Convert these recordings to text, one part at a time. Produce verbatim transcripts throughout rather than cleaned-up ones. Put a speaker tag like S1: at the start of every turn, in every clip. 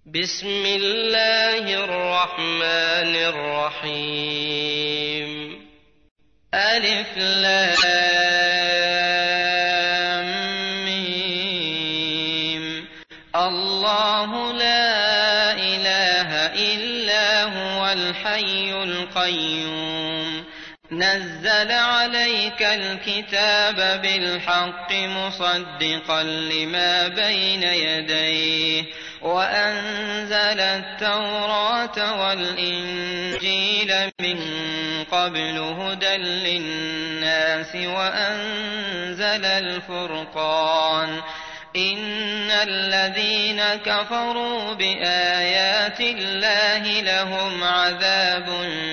S1: بسم الله الرحمن الرحيم. ألف لام ميم. الله لا إله إلا هو الحي القيوم، نزل عليك الكتاب بالحق مصدقا لما بين يديه، وأنزل التوراة والإنجيل من قبل هدى للناس، وأنزل الفرقان. إن الذين كفروا بآيات الله لهم عذاب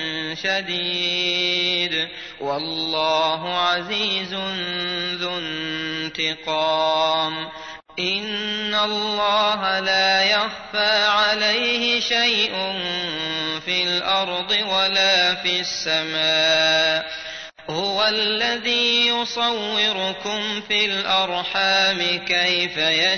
S1: شديد، والله عزيز ذو انتقام. إن الله لا يخفى عليه شيء في الأرض ولا في السماء. هو الذي يصوركم في الأرحام كيف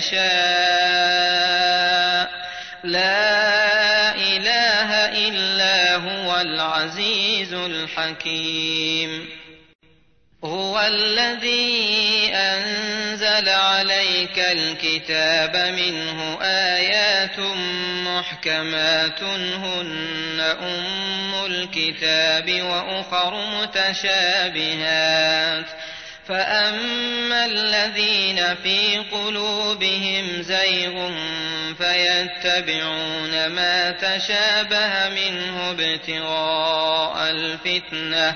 S1: يشاء، لا إله إلا هو العزيز الحكيم. هو الذي أنزل عليك الكتاب منه آيات محكمات هن أم الكتاب وأخر متشابهات، فأما الذين في قلوبهم زيغ فيتبعون ما تشابه منه ابتغاء الفتنة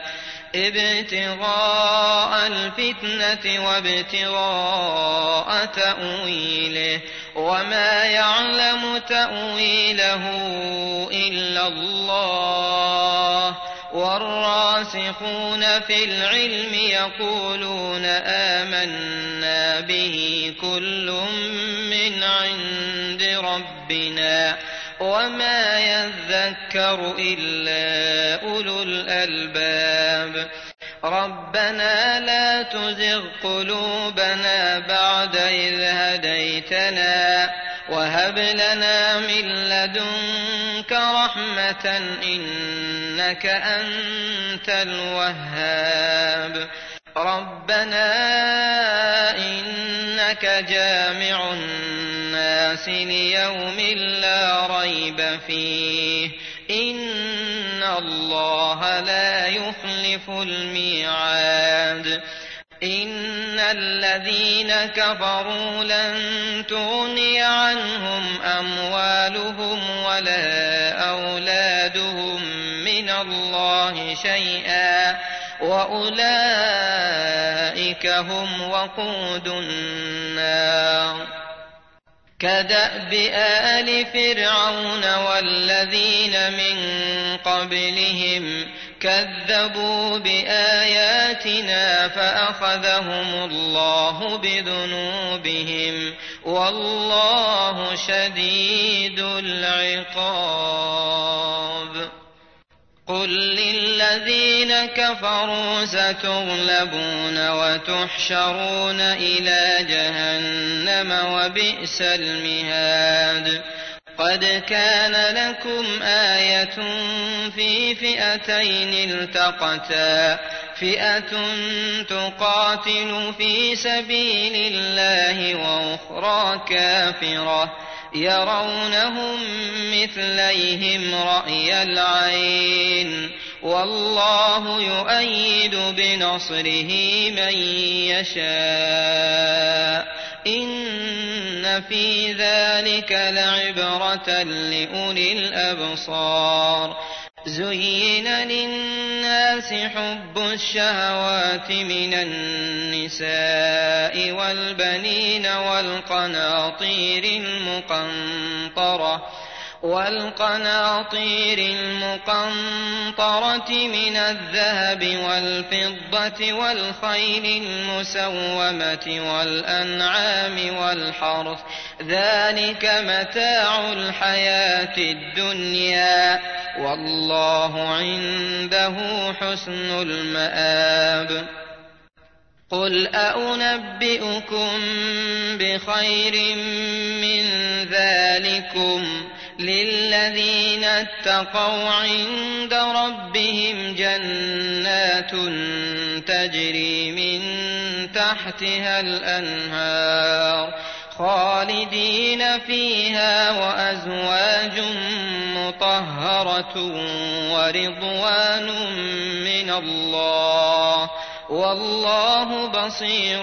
S1: ابتغاء الفتنة وابتغاء تأويله، وما يعلم تأويله إلا الله، والراسخون في العلم يقولون آمنا به كل من عند ربنا، وما يذكر إلا أولو الألباب. ربنا لا تزغ قلوبنا بعد إذ هديتنا، وهب لنا من لدنك رحمة إنك أنت الوهاب. ربنا إنك جامع الناس ليوم لا ريب فيه، إن الله لا يخلف الميعاد. إن الذين كفروا لن تغني عنهم أموالهم ولا أولادهم من الله شيئا، وأولئك هم وقود النار. كدأب آل فرعون والذين من قبلهم كذبوا بآياتنا فأخذهم الله بذنوبهم، والله شديد العقاب. قل للذين كفروا ستغلبون وتحشرون إلى جهنم وبئس المهاد. قد كان لكم آية في فئتين التقتا، فئة تقاتل في سبيل الله وأخرى كافرة، يرونهم مثليهم رأي العين، والله يؤيد بنصره من يشاء. إن في ذلك لعبرة لأولي الأبصار. زين للناس حب الشهوات من النساء والبنين والقناطير المقنطرة والقناطير المقنطرة من الذهب والفضة والخيل المسومة والأنعام والحرث، ذلك متاع الحياة الدنيا، والله عنده حسن المآب. قل أأنبئكم بخير من ذلكم للذين اتقوا عند ربهم جنات تجري من تحتها الأنهار خالدين فيها وأزواج مطهرة ورضوان من الله والله بصير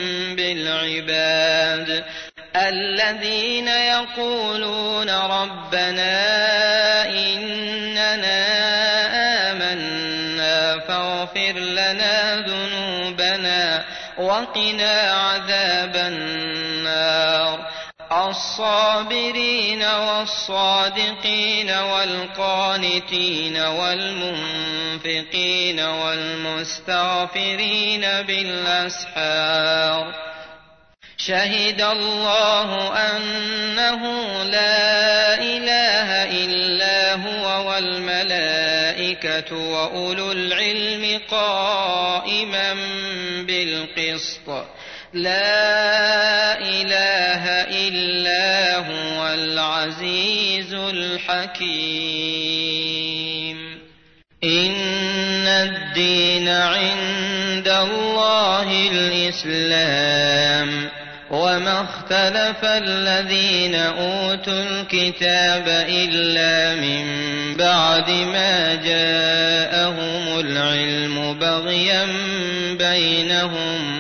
S1: بالعباد. الذين يقولون ربنا إننا آمنا فاغفر لنا ذنوبنا وقنا عذاب النار. الصابرين والصادقين والقانتين والمنفقين والمستغفرين بالأسحار. شهد الله أنه لا إله إلا هو والملائكة وأولو العلم قائما بالقسط لا إله إلا هو العزيز الحكيم. إن الدين عند الله الإسلام وما اختلف الذين أوتوا الكتاب إلا من بعد ما جاءهم العلم بغيا بينهم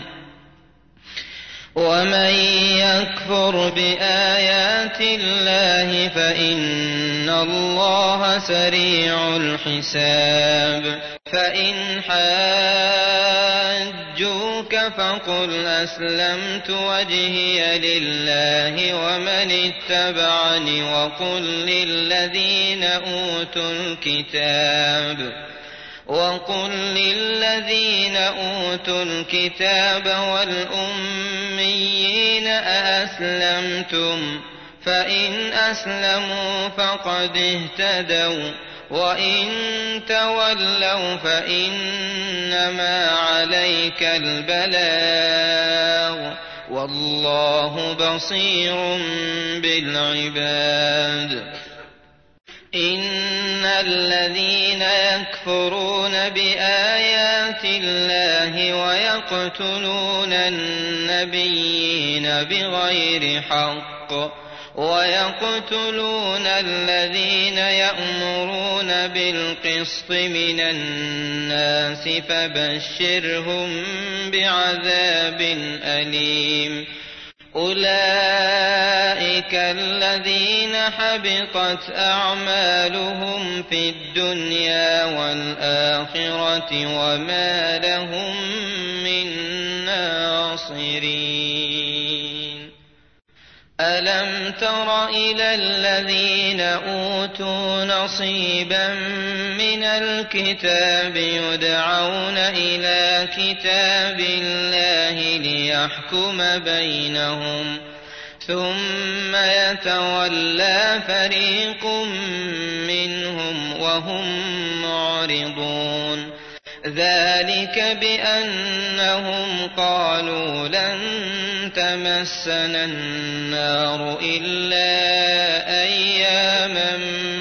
S1: ومن يكفر بآيات الله فإن الله سريع الحساب. فإن حاجوك فقل أسلمت وجهي لله ومن اتبعني وقل للذين أوتوا الكتاب وقل للذين أوتوا الكتاب والأميين أأسلمتم فإن أسلموا فقد اهتدوا وإن تولوا فإنما عليك البلاغ والله بصير بالعباد. إن الذين يكفرون بآيات الله ويقتلون النبيين بغير حق ويقتلون الذين يأمرون بالقسط من الناس فبشرهم بعذاب أليم. أولئك الذين حبطت أعمالهم في الدنيا والآخرة وما لهم من ناصرين. ألم تر إلى الذين أوتوا نصيبا من الكتاب يدعون إلى كتاب الله ليحكم بينهم ثم يتولى فريق منهم وهم معرضون. ذلك بأنهم قالوا لن تمسنا النار إلا أياما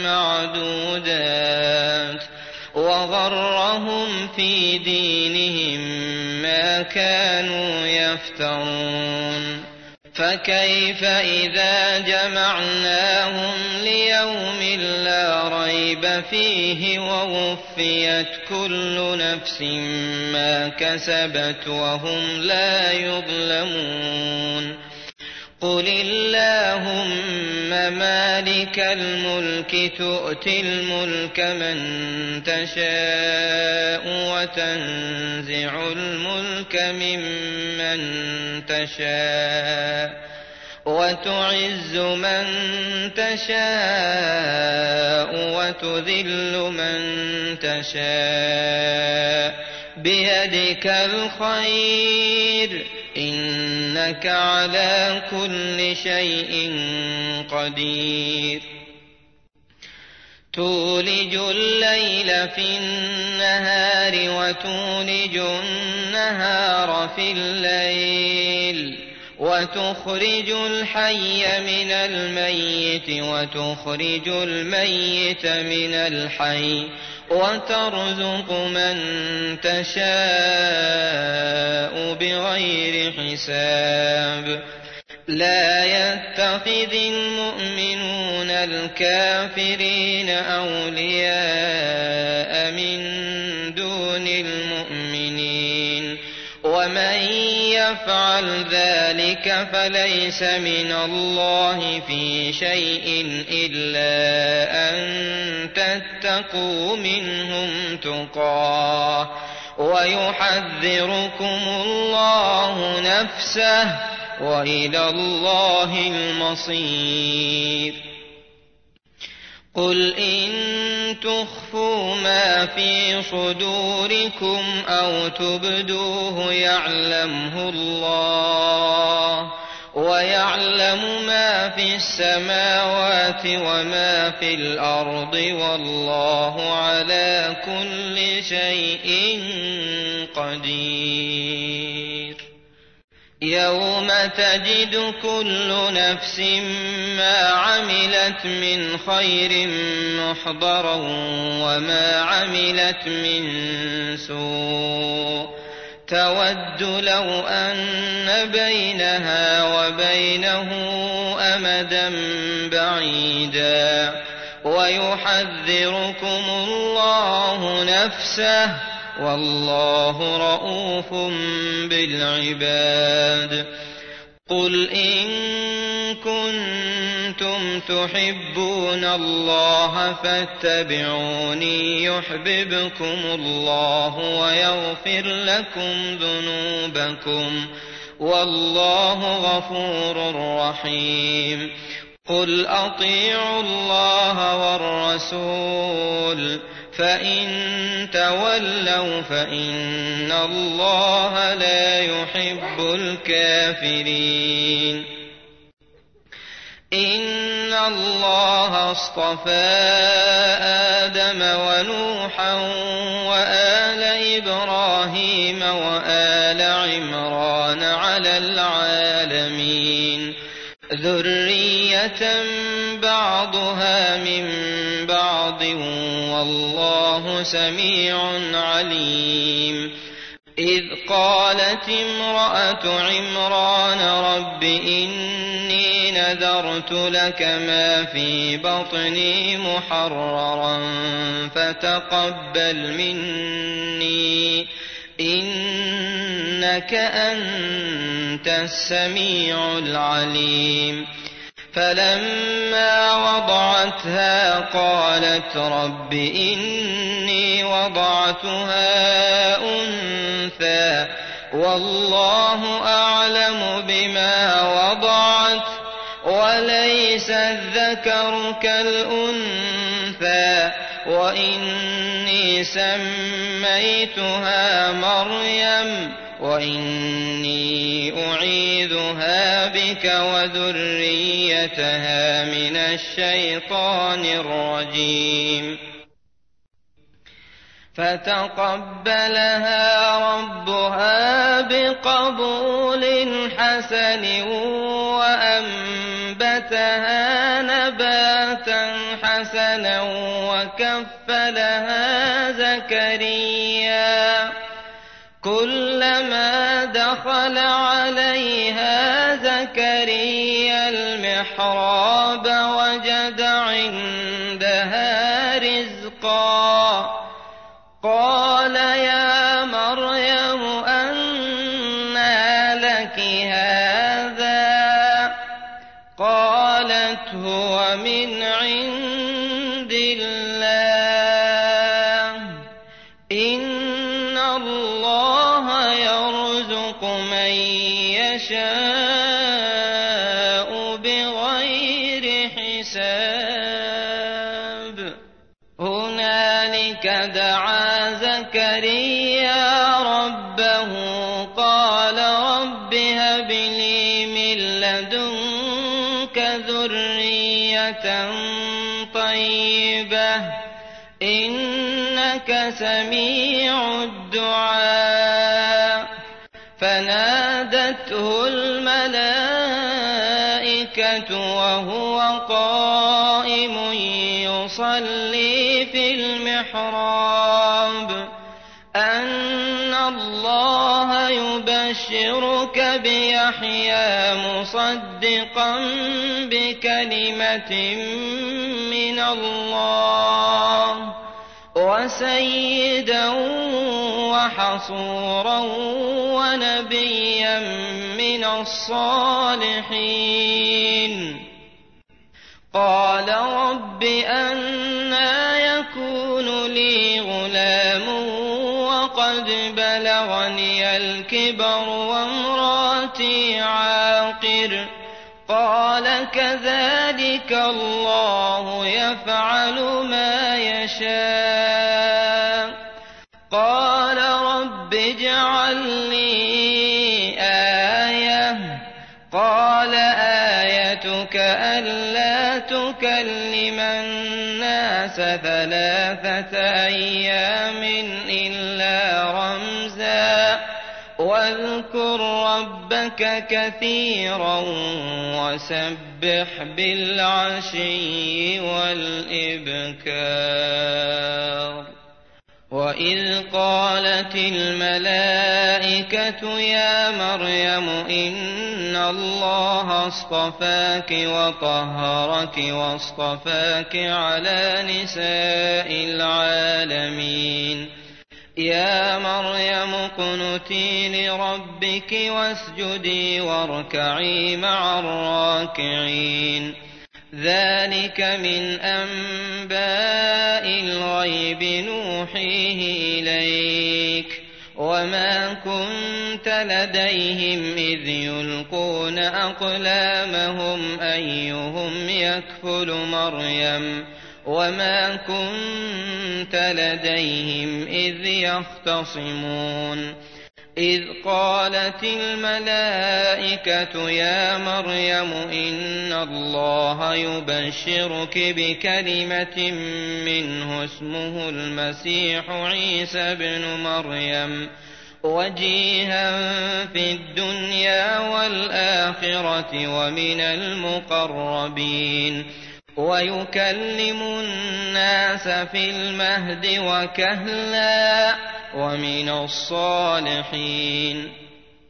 S1: معدودات وغرهم في دينهم ما كانوا يفترون. فكيف إذا جمعناهم ليوم لا ريب فيه ووفيت كل نفس ما كسبت وهم لا يظلمون. قل اللهم مالك الملك تؤتي الملك من تشاء وتنزع الملك ممن تشاء وتعز من تشاء وتذل من تشاء بيدك الخير إنك على كل شيء قدير. تولج الليل في النهار وتولج النهار في الليل وتخرج الحي من الميت وتخرج الميت من الحي وترزق من تشاء بغير حساب لا يتخذ المؤمنون الكافرين أولياء من دون المؤمنين ومن يفعل ذلك فليس من الله في شيء إلا أن تتقوا منهم تقاه ويحذركم الله نفسه وإلى الله المصير قل إن تخفوا ما في صدوركم أو تبدوه يعلمه الله ويعلم ما في السماوات وما في الأرض والله على كل شيء قدير يوم تجد كل نفس ما عملت من خير محضرا وما عملت من سوء تود لو أن بينها وبينه أمدا بعيدا ويحذركم الله نفسه والله رءوف بالعباد قل إن كنتم تحبون الله فاتبعوني يحببكم الله ويغفر لكم ذنوبكم والله غفور رحيم قل أطيعوا الله والرسول فإن تولوا فإن الله لا يحب الكافرين إن الله اصطفى آدم ونوحا وآل إبراهيم وآل عمران على العالمين ذرية بعضها من بعض والله سميع عليم إذ قالت امرأة عمران رب إني نذرت لك ما في بطني محررا فتقبل مني إنك أنت السميع العليم فلما وضعتها قالت رب إني وضعتها أنثى والله أعلم بما وضعت وليس الذكر كالأنثى وإني سميتها مريم وإني أعيذها بك وذريتها من الشيطان الرجيم فتقبلها ربها بقبول حسن وأنبتها نباتا حسنا وكفلها زكريا كلما دخل عليها زكريا المحراب وجد عندها رزقا قال يا مريم أنى لك هذا قالت هو من عند الله إن الله يرزق من يشاء بغير حساب هنالك دعا زكريا ربه قال رب هب لي من لدنك ذرية طيبة إنك سميع الدعاء فنادته الملائكة الليلة وهو قائم يصلي في المحراب أن الله يبشرك بيحيى مصدقا بكلمة من الله وسيدا وحصورا ونبيا من الصالحين. قال رب أنى يكون لي غلام وقد بلغني الكبر وامرأتي عاقر. قال كذلك الله يفعل ما يشاء. قال رب اجعل لي آية. قال آيتك ألا تكلم الناس ثلاثة أيام إلا رمزا واذكر ربك كثيرا وسبح بالعشي والإبكار. وإذ قالت الملائكة يا مريم إن الله اصطفاك وطهرك واصطفاك على نساء العالمين. يا مريم اقنتي لربك واسجدي واركعي مع الراكعين. ذلك من أنباء الغيب نوحيه إليك وما كنت لديهم إذ يلقون أقلامهم أيهم يكفل مريم وما كنت لديهم إذ يختصمون. إذ قالت الملائكة يا مريم إن الله يبشرك بكلمة منه اسمه المسيح عيسى بن مريم وجيها في الدنيا والآخرة ومن المقربين ويكلم الناس في المهد وكهلا ومن الصالحين.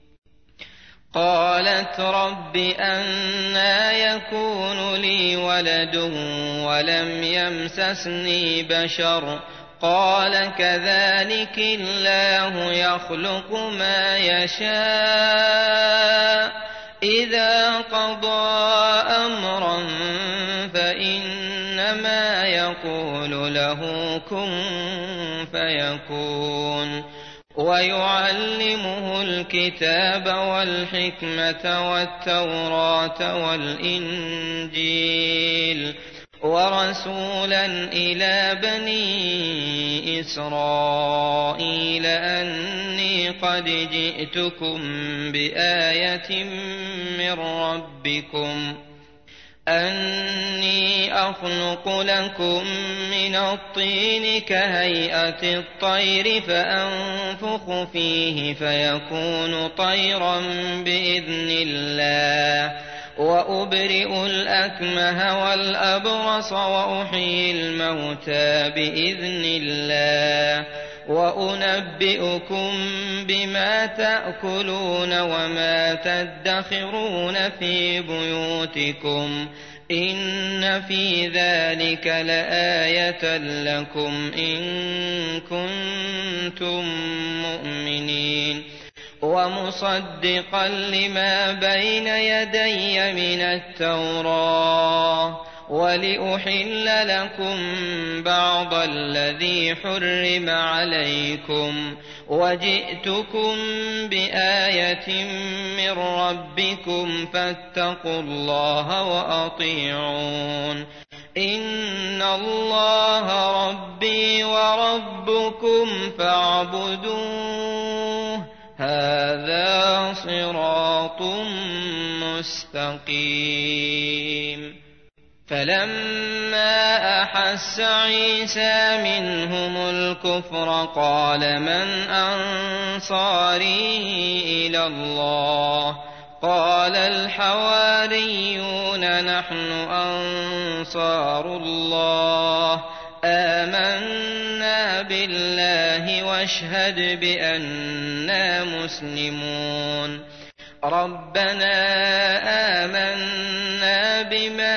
S1: قالت رب أنى يكون لي ولد ولم يمسسني بشر. قال كذلك الله يخلق ما يشاء إذا قضى أمرا فإنما يقول له كن فيكون. ويعلمه الكتاب والحكمة والتوراة والإنجيل ورسولا إلى بني إسرائيل أني قد جئتكم بآية من ربكم أني أخلق لكم من الطين كهيئة الطير فأنفخ فيه فيكون طيرا بإذن الله وأبرئ الأكمه والأبرص وأحيي الموتى بإذن الله وأنبئكم بما تأكلون وما تدخرون في بيوتكم إن في ذلك لآية لكم إن كنتم مؤمنين. ومصدقا لما بين يدي من التوراة ولأحل لكم بعض الذي حرم عليكم وجئتكم بآية من ربكم فاتقوا الله وأطيعون. إن الله ربي وربكم فاعبدوه هذا صراط مستقيم. فلما أحس عيسى منهم الكفر قال من أنصاري إلى الله قال الحواريون نحن أنصار الله آمنا بالله واشهد بأننا مسلمون ربنا آمنا بما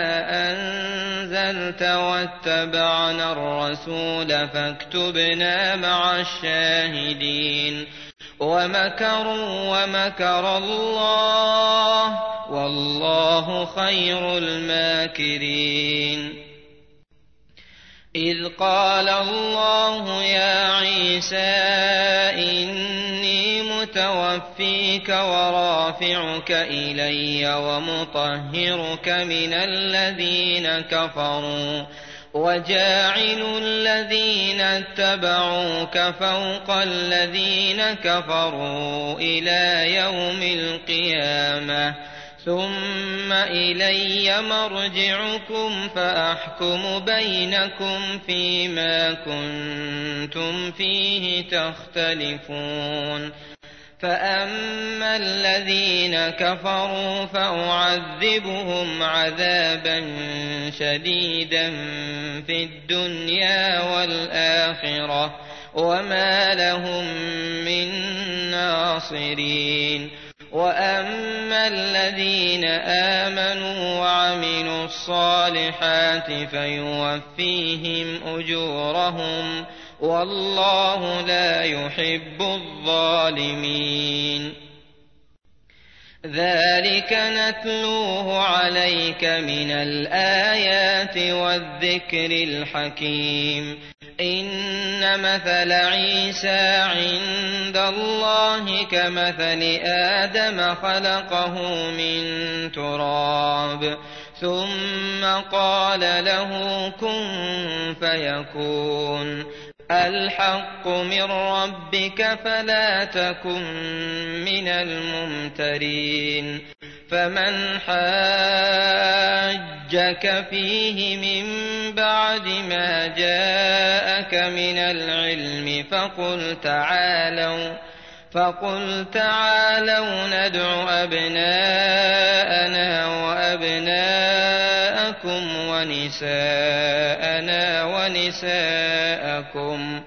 S1: أنزلت واتبعنا الرسول فاكتبنا مع الشاهدين ومكروا ومكر الله والله خير الماكرين إذ قال الله يا عيسى إني متوفيك ورافعك إلي ومطهرك من الذين كفروا وجاعل الذين اتبعوك فوق الذين كفروا إلى يوم القيامة ثم إلي مرجعكم فأحكم بينكم فيما كنتم فيه تختلفون فأما الذين كفروا فأعذبهم عذابا شديدا في الدنيا والآخرة وما لهم من ناصرين وأما الذين آمنوا وعملوا الصالحات فيوفيهم أجورهم والله لا يحب الظالمين ذلك نتلوه عليك من الآيات والذكر الحكيم إن مثل عيسى عند الله كمثل آدم خلقه من تراب ثم قال له كن فيكون الحق من ربك فلا تكن من الممترين فمن حاجك فيه من بعد ما جاءك من العلم فقل تعالوا فقل تعالوا ندع أبناءنا وأبناءكم ونساءنا ونساءكم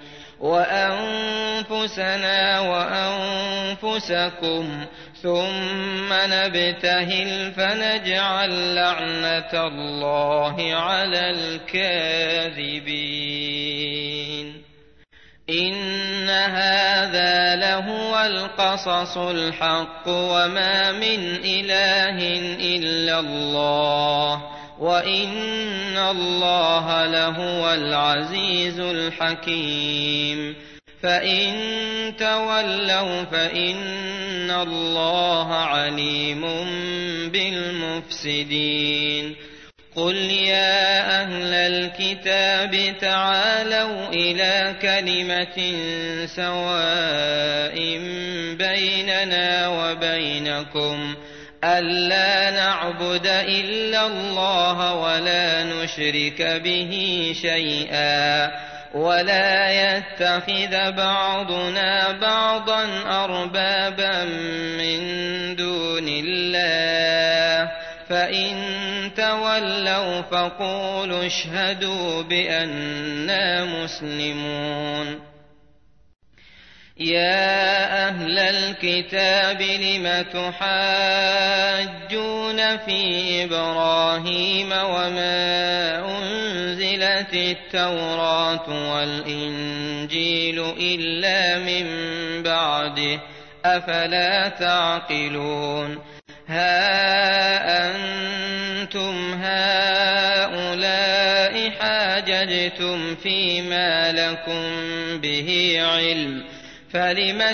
S1: وأنفسنا وأنفسكم ثم نبتهل فنجعل لعنة الله على الكاذبين إن هذا لهو القصص الحق وما من إله إلا الله وإن الله لهو العزيز الحكيم فإن تولوا فإن الله عليم بالمفسدين قل يا أهل الكتاب تعالوا إلى كلمة سواء بيننا وبينكم ألا نعبد إلا الله ولا نشرك به شيئا ولا يتخذ بعضنا بعضا أربابا من دون الله فإن تولوا فقولوا اشهدوا بأننا مسلمون يا أهل الكتاب لم تحاجون في إبراهيم وما أنزلت التوراة والإنجيل إلا من بعده أفلا تعقلون ها أنتم هؤلاء حاججتم فيما لكم به علم فلم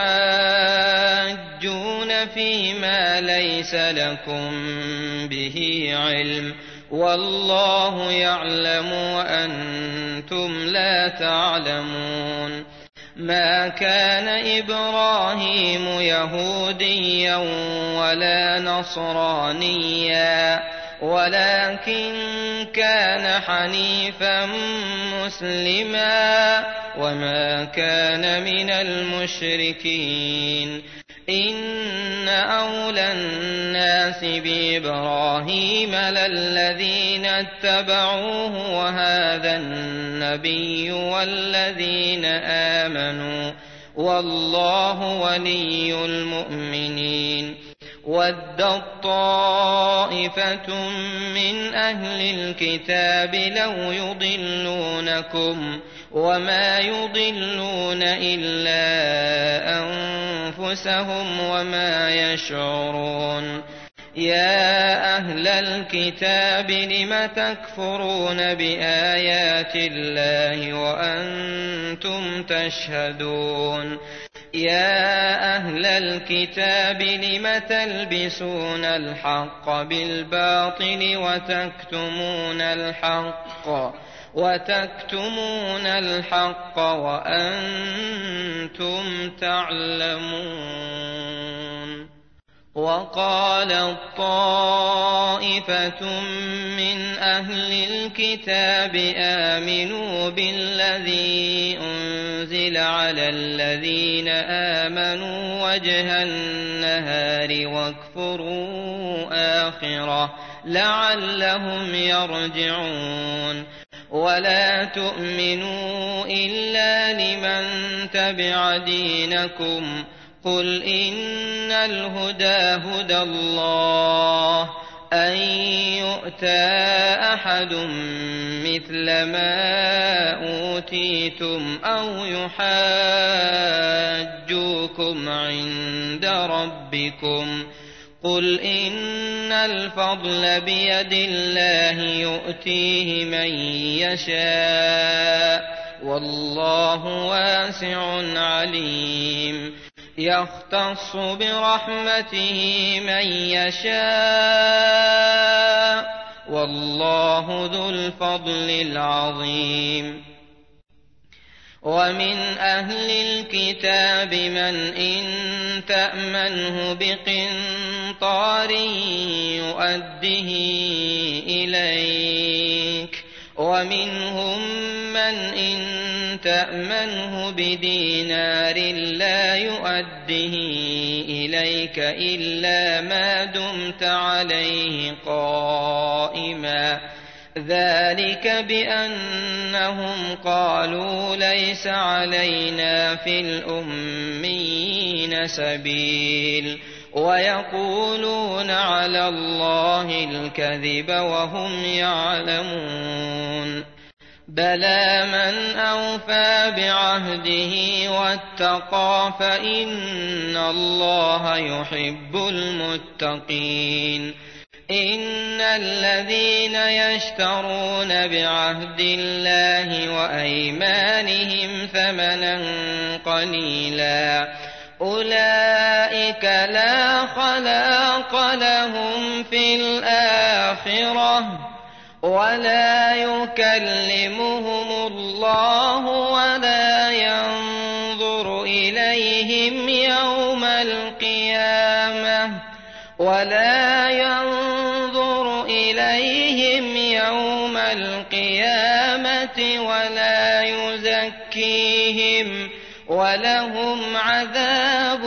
S1: تحاجون فيما ليس لكم به علم والله يعلم وأنتم لا تعلمون ما كان إبراهيم يهوديا ولا نصرانيا ولكن كان حنيفا مسلما وما كان من المشركين إن أولى الناس بإبراهيم للذين اتبعوه وهذا النبي والذين آمنوا والله ولي المؤمنين. ودت طائفة من أهل الكتاب لو يضلونكم وما يضلون إلا أنفسهم وما يشعرون. يا أهل الكتاب لم تكفرون بآيات الله وأنتم تشهدون. يا أهل الكتاب لم تلبسون الحق بالباطل وتكتمون الحق وتكتمون الحق وأنتم تعلمون. وقالت طائفة من أهل الكتاب آمنوا بالذي أنزل على الذين آمنوا وجه النهار واكفروا آخره لعلهم يرجعون. ولا تؤمنوا إلا لمن تبع دينكم قل إن الهدى هدى الله أن يؤتى أحد مثل ما أوتيتم أو يحاجوكم عند ربكم قل إن الفضل بيد الله يؤتيه من يشاء والله واسع عليم. يختص برحمته من يشاء والله ذو الفضل العظيم. ومن أهل الكتاب من إن تأمنه بقنطار يؤده إليك ومنهم من إن تأمنه بدينار لا يؤده إليك إلا ما دمت عليه قائما ذلك بأنهم قالوا ليس علينا في الأميين سبيل ويقولون على الله الكذب وهم يعلمون. بلى من أوفى بعهده واتقى فإن الله يحب المتقين. إن الذين يشترون بعهد الله وأيمانهم ثمنا قليلا أولئك لا خلاق لهم في الآخرة ولا يكلمهم الله ولا ينظر إليهم يوم القيامة ولا ينظر إليهم يوم القيامة ولا يزكيهم ولهم عذاب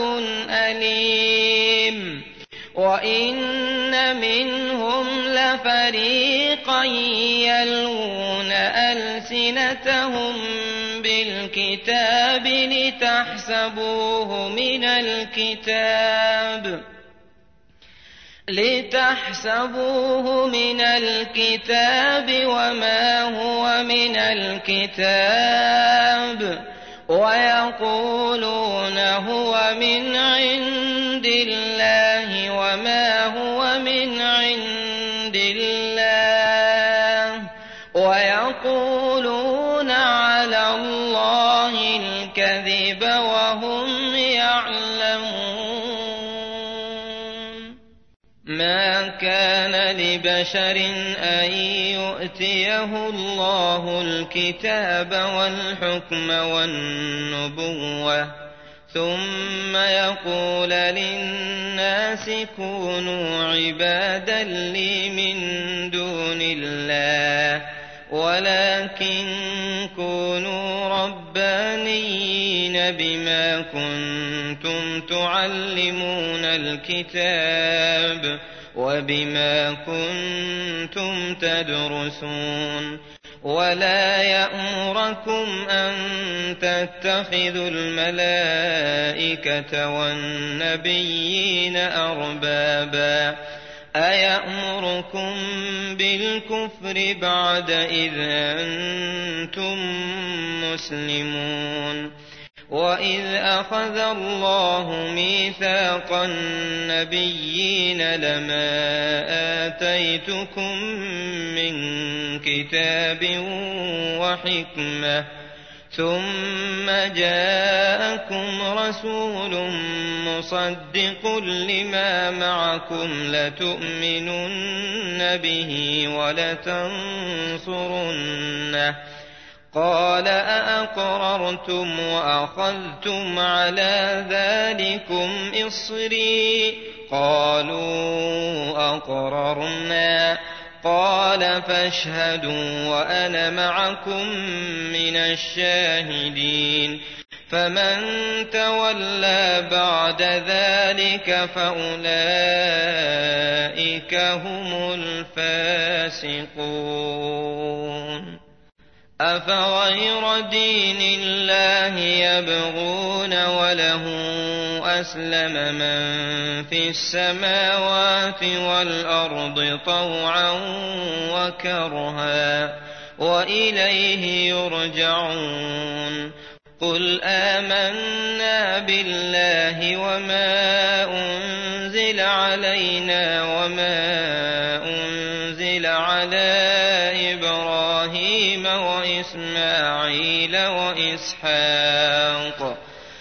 S1: أليم. وإن منهم لفريقا يلوون ألسنتهم بالكتاب لتحسبوه من الكتاب لتحسبوه من الكتاب وما هو من الكتاب ويقولون هو من عند الله وما هو من عند الله ويقولون على الله الكذب وهم يعلمون. ما كان لبشر أن يؤتيه الله الكتاب والحكم والنبوة ثم يقول للناس كونوا عبادا لي من دون الله ولكن كونوا ربانيين بما كنتم تعلمون الكتاب وبما كنتم تدرسون. ولا يأمركم أن تتخذوا الملائكة والنبيين أربابا أيأمركم بالكفر بعد إذ أنتم مسلمون. وإذ أخذ الله ميثاق النبيين لما آتيتكم من كتاب وحكمة ثم جاءكم رسول مصدق لما معكم لتؤمنن به ولتنصرنه قال أأقررتم وأخذتم على ذلكم إصري قالوا أقررنا قال فاشهدوا وأنا معكم من الشاهدين. فمن تولى بعد ذلك فأولئك هم الفاسقون. أفغير دين الله يبغون وله أسلم من في السماوات والأرض طوعا وكرها وإليه يرجعون. قل آمنا بالله وما أنزل علينا وما أنزل على إبراهيم وإسماعيل وإسحاق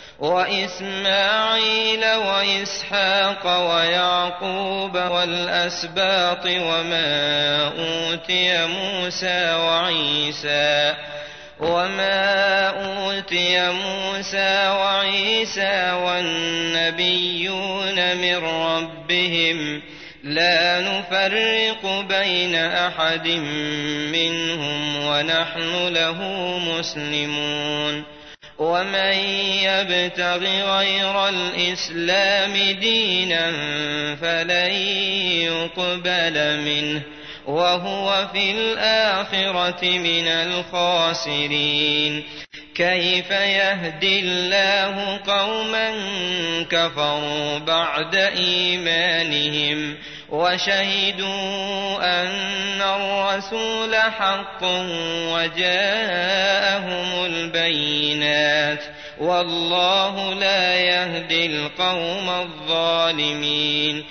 S1: وإسماعيل وإسحاق ويعقوب والأسباط وما أوتي موسى وعيسى وما أوتي موسى وعيسى والنبيون من ربهم لا نفرق بين أحد منهم ونحن له مسلمون. ومن يبتغ غير الإسلام دينا فلن يقبل منه وهو في الآخرة من الخاسرين. كيف يهدي الله قوما كفروا بعد إيمانهم وشهدوا أن الرسول حق وجاءهم البينات والله لا يهدي القوم الظالمين.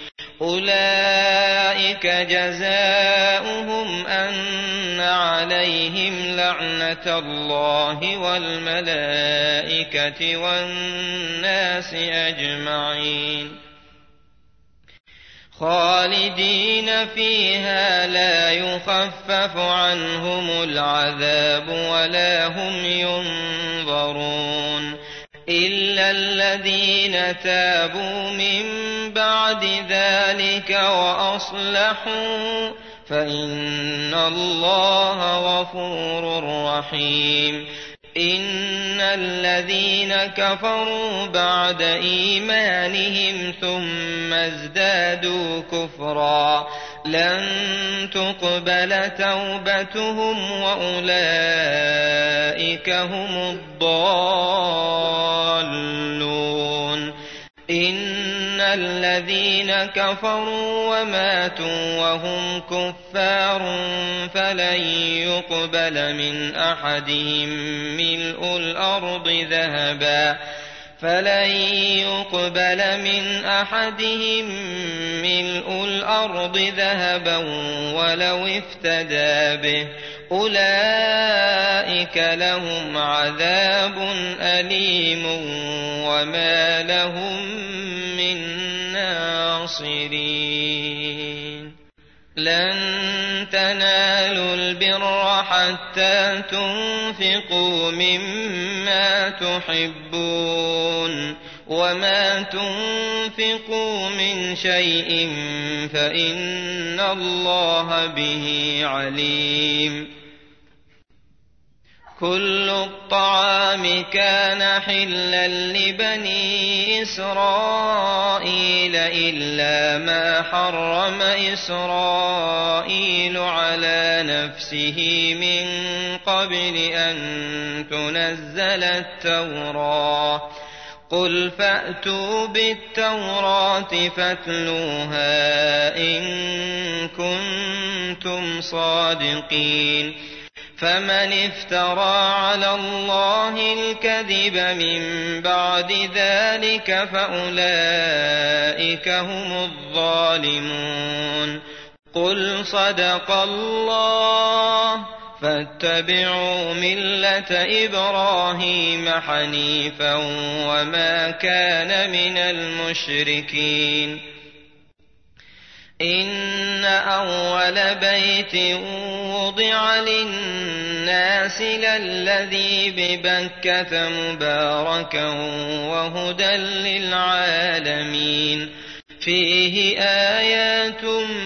S1: أولئك جزاؤهم أن عليهم لعنة الله والملائكة والناس أجمعين خالدين فيها لا يخفف عنهم العذاب ولا هم ينظرون إلا الذين تابوا من بعد ذلك وأصلحوا فإن الله غفور رحيم. إن الذين كفروا بعد إيمانهم ثم ازدادوا كفرا لن تقبل توبتهم وأولئك هم الضالون. إن الذين كفروا وماتوا وهم كفار فلن يقبل من أحدهم ملء الأرض ذهبا فلن يقبل من أحدهم ملء الأرض ذهبا ولو افتدى به أولئك لهم عذاب أليم وما لهم من ناصرين. لن تنالوا البر حتى تنفقوا مما تحبون وما تنفقوا من شيء فإن الله به عليم. كل الطعام كان حلا لبني إسرائيل إلا ما حرم إسرائيل على نفسه من قبل أن تنزل التوراة. قل فأتوا بالتوراة فاتلوها إن كنتم صادقين. فمن افترى على الله الكذب من بعد ذلك فأولئك هم الظالمون. قل صدق الله فاتبعوا ملة إبراهيم حنيفا وما كان من المشركين. إن أول بيت وضع للناس للذي ببكة مباركا وهدى للعالمين. فيه آيات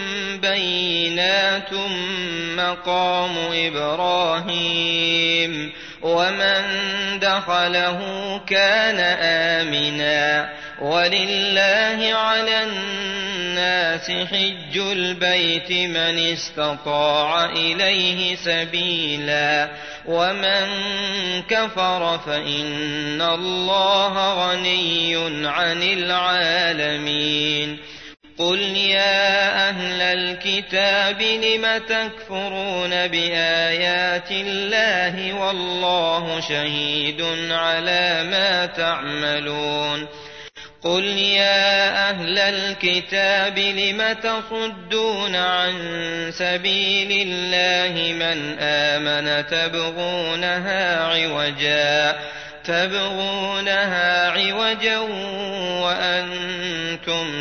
S1: بينات مقام إبراهيم ومن دخله كان آمنا. ولله على الناس حج البيت من استطاع إليه سبيلا ومن كفر فإن الله غني عن العالمين. قل يا أهل الكتاب لم تكفرون بآيات الله والله شهيد على ما تعملون. قل يا أهل الكتاب لم تصدون عن سبيل الله من آمن تبغونها عوجا تبغونها عوجا وأنتم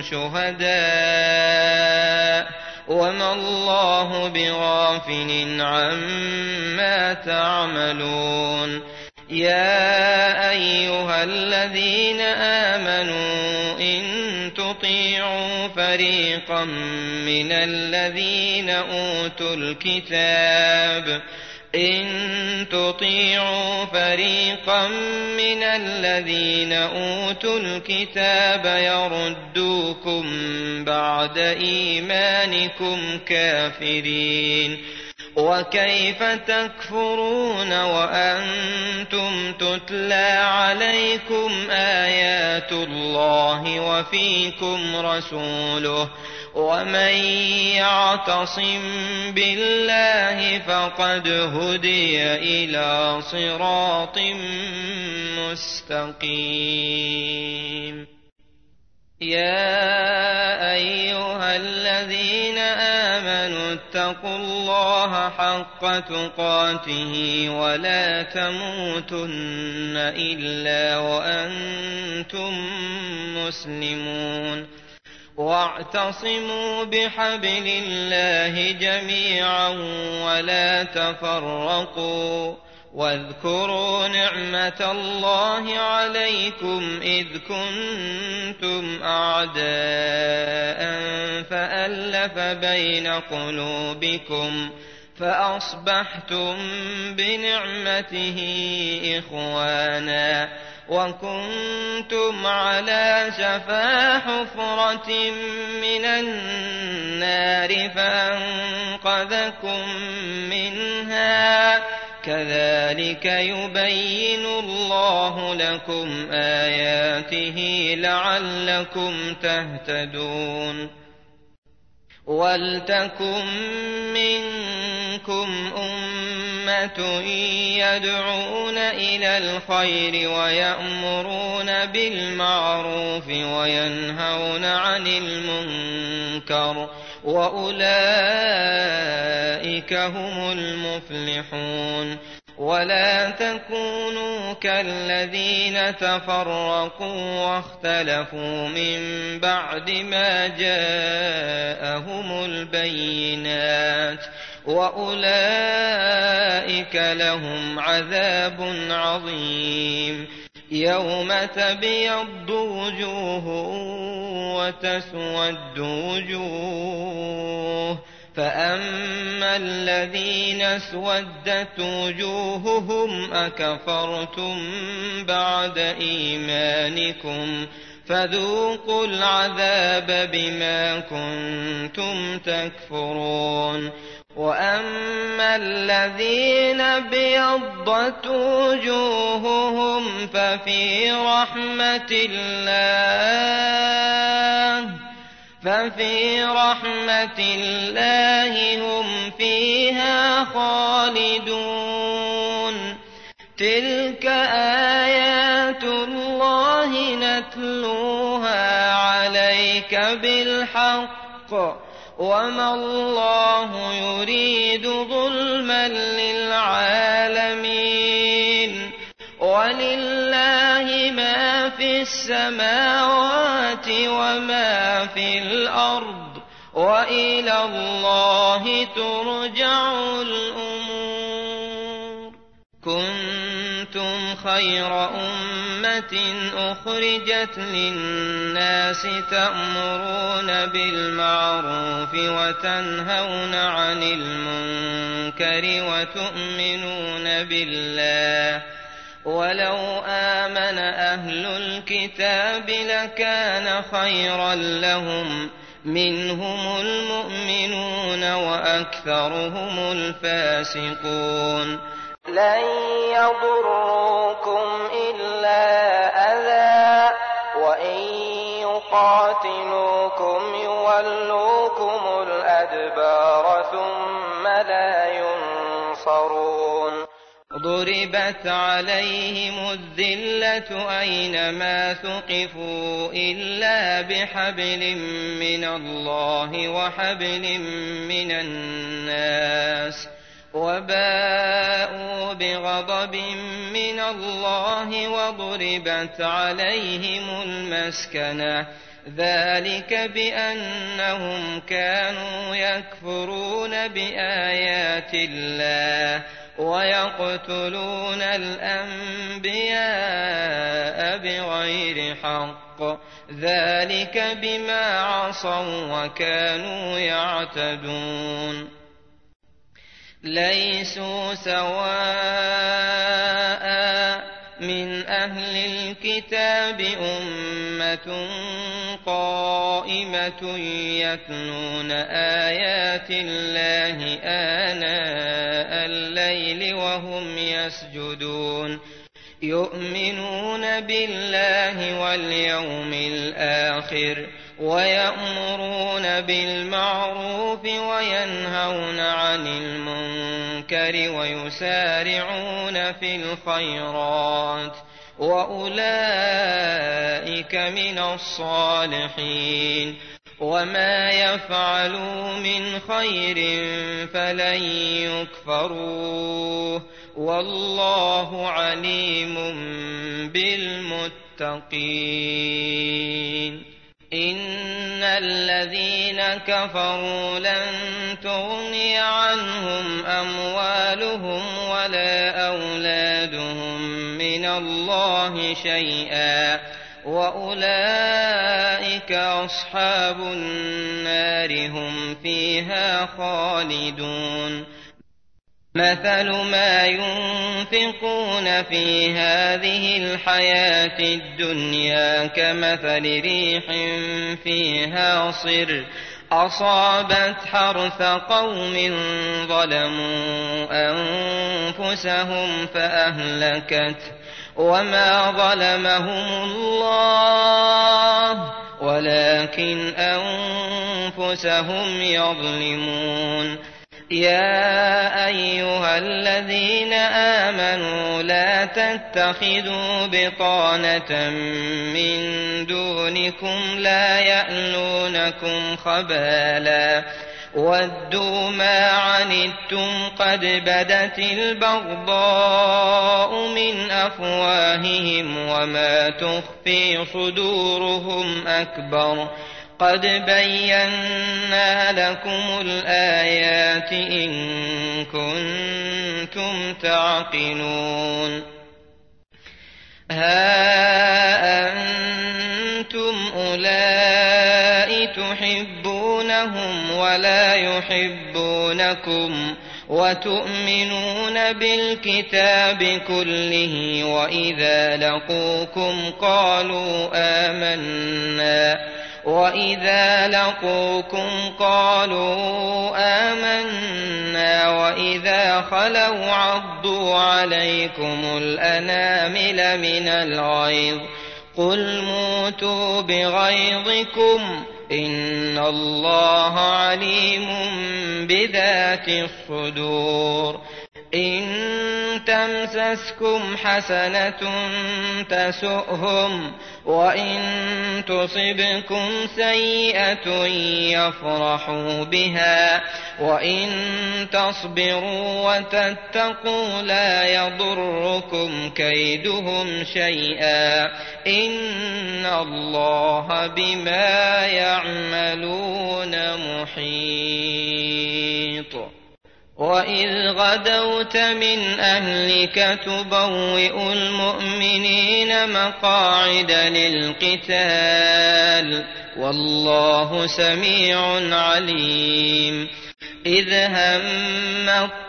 S1: شهداء وما الله بغافل عما تعملون. يا أيها الذين آمنوا إن تطيعوا فريقا من الذين أوتوا الكتاب إن تطيعوا فريقا من الذين أوتوا الكتاب يردوكم بعد إيمانكم كافرين. وكيف تكفرون وأنتم تتلى عليكم آيات الله وفيكم رسوله ومن يعتصم بالله فقد هدي إلى صراط مستقيم. يا أيها الذين آمنوا اتقوا الله حق تقاته ولا تموتن إلا وأنتم مسلمون. واعتصموا بحبل الله جميعا ولا تفرقوا. واذكروا نعمة الله عليكم إذ كنتم أعداء فألف بين قلوبكم فأصبحتم بنعمته إخوانا وكنتم على شفا حفرة من النار فأنقذكم منها. كذلك يبين الله لكم آياته لعلكم تهتدون. ولتكن منكم أمة يدعون إلى الخير ويأمرون بالمعروف وينهون عن المنكر وأولئك هم المفلحون. ولا تكونوا كالذين تفرقوا واختلفوا من بعد ما جاءهم البينات وأولئك لهم عذاب عظيم. يوم تبيض وجوه وتسود وجوه فأما الذين اسودت وجوههم أكفرتم بعد إيمانكم فذوقوا العذاب بما كنتم تكفرون. وأما الذين ابيضت وجوههم ففي رحمة الله ففي رحمة الله هم فيها خالدون. تلك آيات الله نتلوها عليك بالحق وما الله يريد ظلما للعالمين. ولله ما في السماوات وما في الأرض وإلى الله ترجع الأمور. كنتم خير أمة أخرجت للناس تأمرون بالمعروف وتنهون عن المنكر وتؤمنون بالله. ولو آمن أهل الكتاب لكان خيرا لهم منهم المؤمنون وأكثرهم الفاسقون. لن يضروكم إلا أذى وإن يقاتلوكم يولوكم الأدبار ثم لا ينصرون. ضربت عليهم الذلة أينما ثقفوا إلا بحبل من الله وحبل من الناس وباءوا بغضب من الله وضربت عليهم المسكنة ذلك بأنهم كانوا يكفرون بآيات الله ويقتلون الأنبياء بغير حق ذلك بما عصوا وكانوا يعتدون. ليسوا سواء من أهل الكتاب أمة قائمة يتلون آيات الله آناء الليل وهم يسجدون يؤمنون بالله واليوم الآخر ويأمرون بالمعروف وينهون عن المنكر ويسارعون في الخيرات وأولئك من الصالحين. وما يفعلوا من خير فلن يكفروه والله عليم بالمتقين. إن الذين كفروا لن تغني عنهم أموالهم ولا أولادهم من الله شيئا وأولئك أصحاب النار هم فيها خالدون. مثل ما ينفقون في هذه الحياة الدنيا كمثل ريح فيها صر أصابت حرث قوم ظلموا أنفسهم فأهلكت وما ظلمهم الله ولكن أنفسهم يظلمون. يا أيها الذين آمنوا لا تتخذوا بطانة من دونكم لا يألونكم خبالا ودوا ما عنتم قد بدت البغضاء من أفواههم وما تخفي صدورهم أكبر قد بينا لكم الآيات إن كنتم تعقلون. ها أنتم أولئك تحبون تحبونهم ولا يحبونكم وتؤمنون بالكتاب كله وإذا لقوكم قالوا آمنا وإذا لقوكم قالوا آمنا وإذا خلوا عضوا عليكم الأنامل من الغيظ قل موتوا بغيظكم إن الله عليم بذات الصدور إن تمسسكم حسنة تسؤهم وإن تصبكم سيئة يفرحوا بها وإن تصبروا وتتقوا لا يضركم كيدهم شيئا إن الله بما يعملون محيط وإذ غدوت من أهلك تبوئ المؤمنين مقاعد للقتال والله سميع عليم إذ هم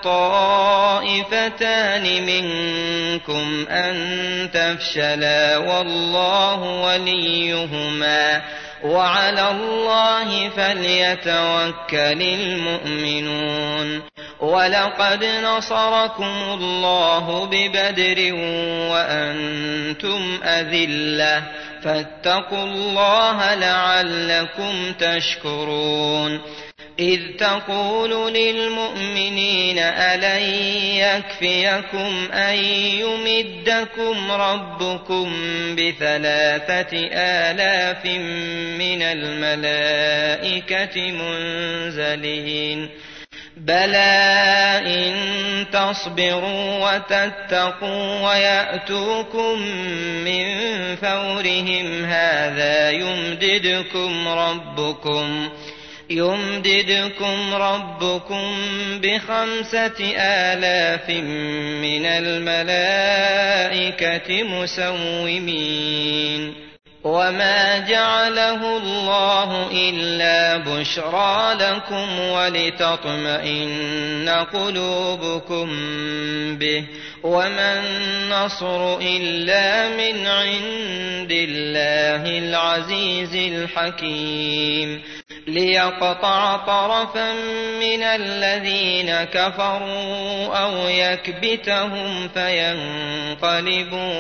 S1: الطائفتان منكم أن تفشلا والله وليهما وعلى الله فليتوكل المؤمنون ولقد نصركم الله ببدر وأنتم أذلة فاتقوا الله لعلكم تشكرون إذ تقول للمؤمنين ألن يكفيكم أن يمدكم ربكم بثلاثة آلاف من الملائكة منزلين بلى إن تصبروا وتتقوا ويأتوكم من فورهم هذا يمددكم ربكم يمددكم ربكم بخمسة آلاف من الملائكة مسومين وما جعله الله إلا بشرى لكم ولتطمئن قلوبكم به وما النصر إلا من عند الله العزيز الحكيم ليقطع طرفا من الذين كفروا أو يكبتهم فينقلبوا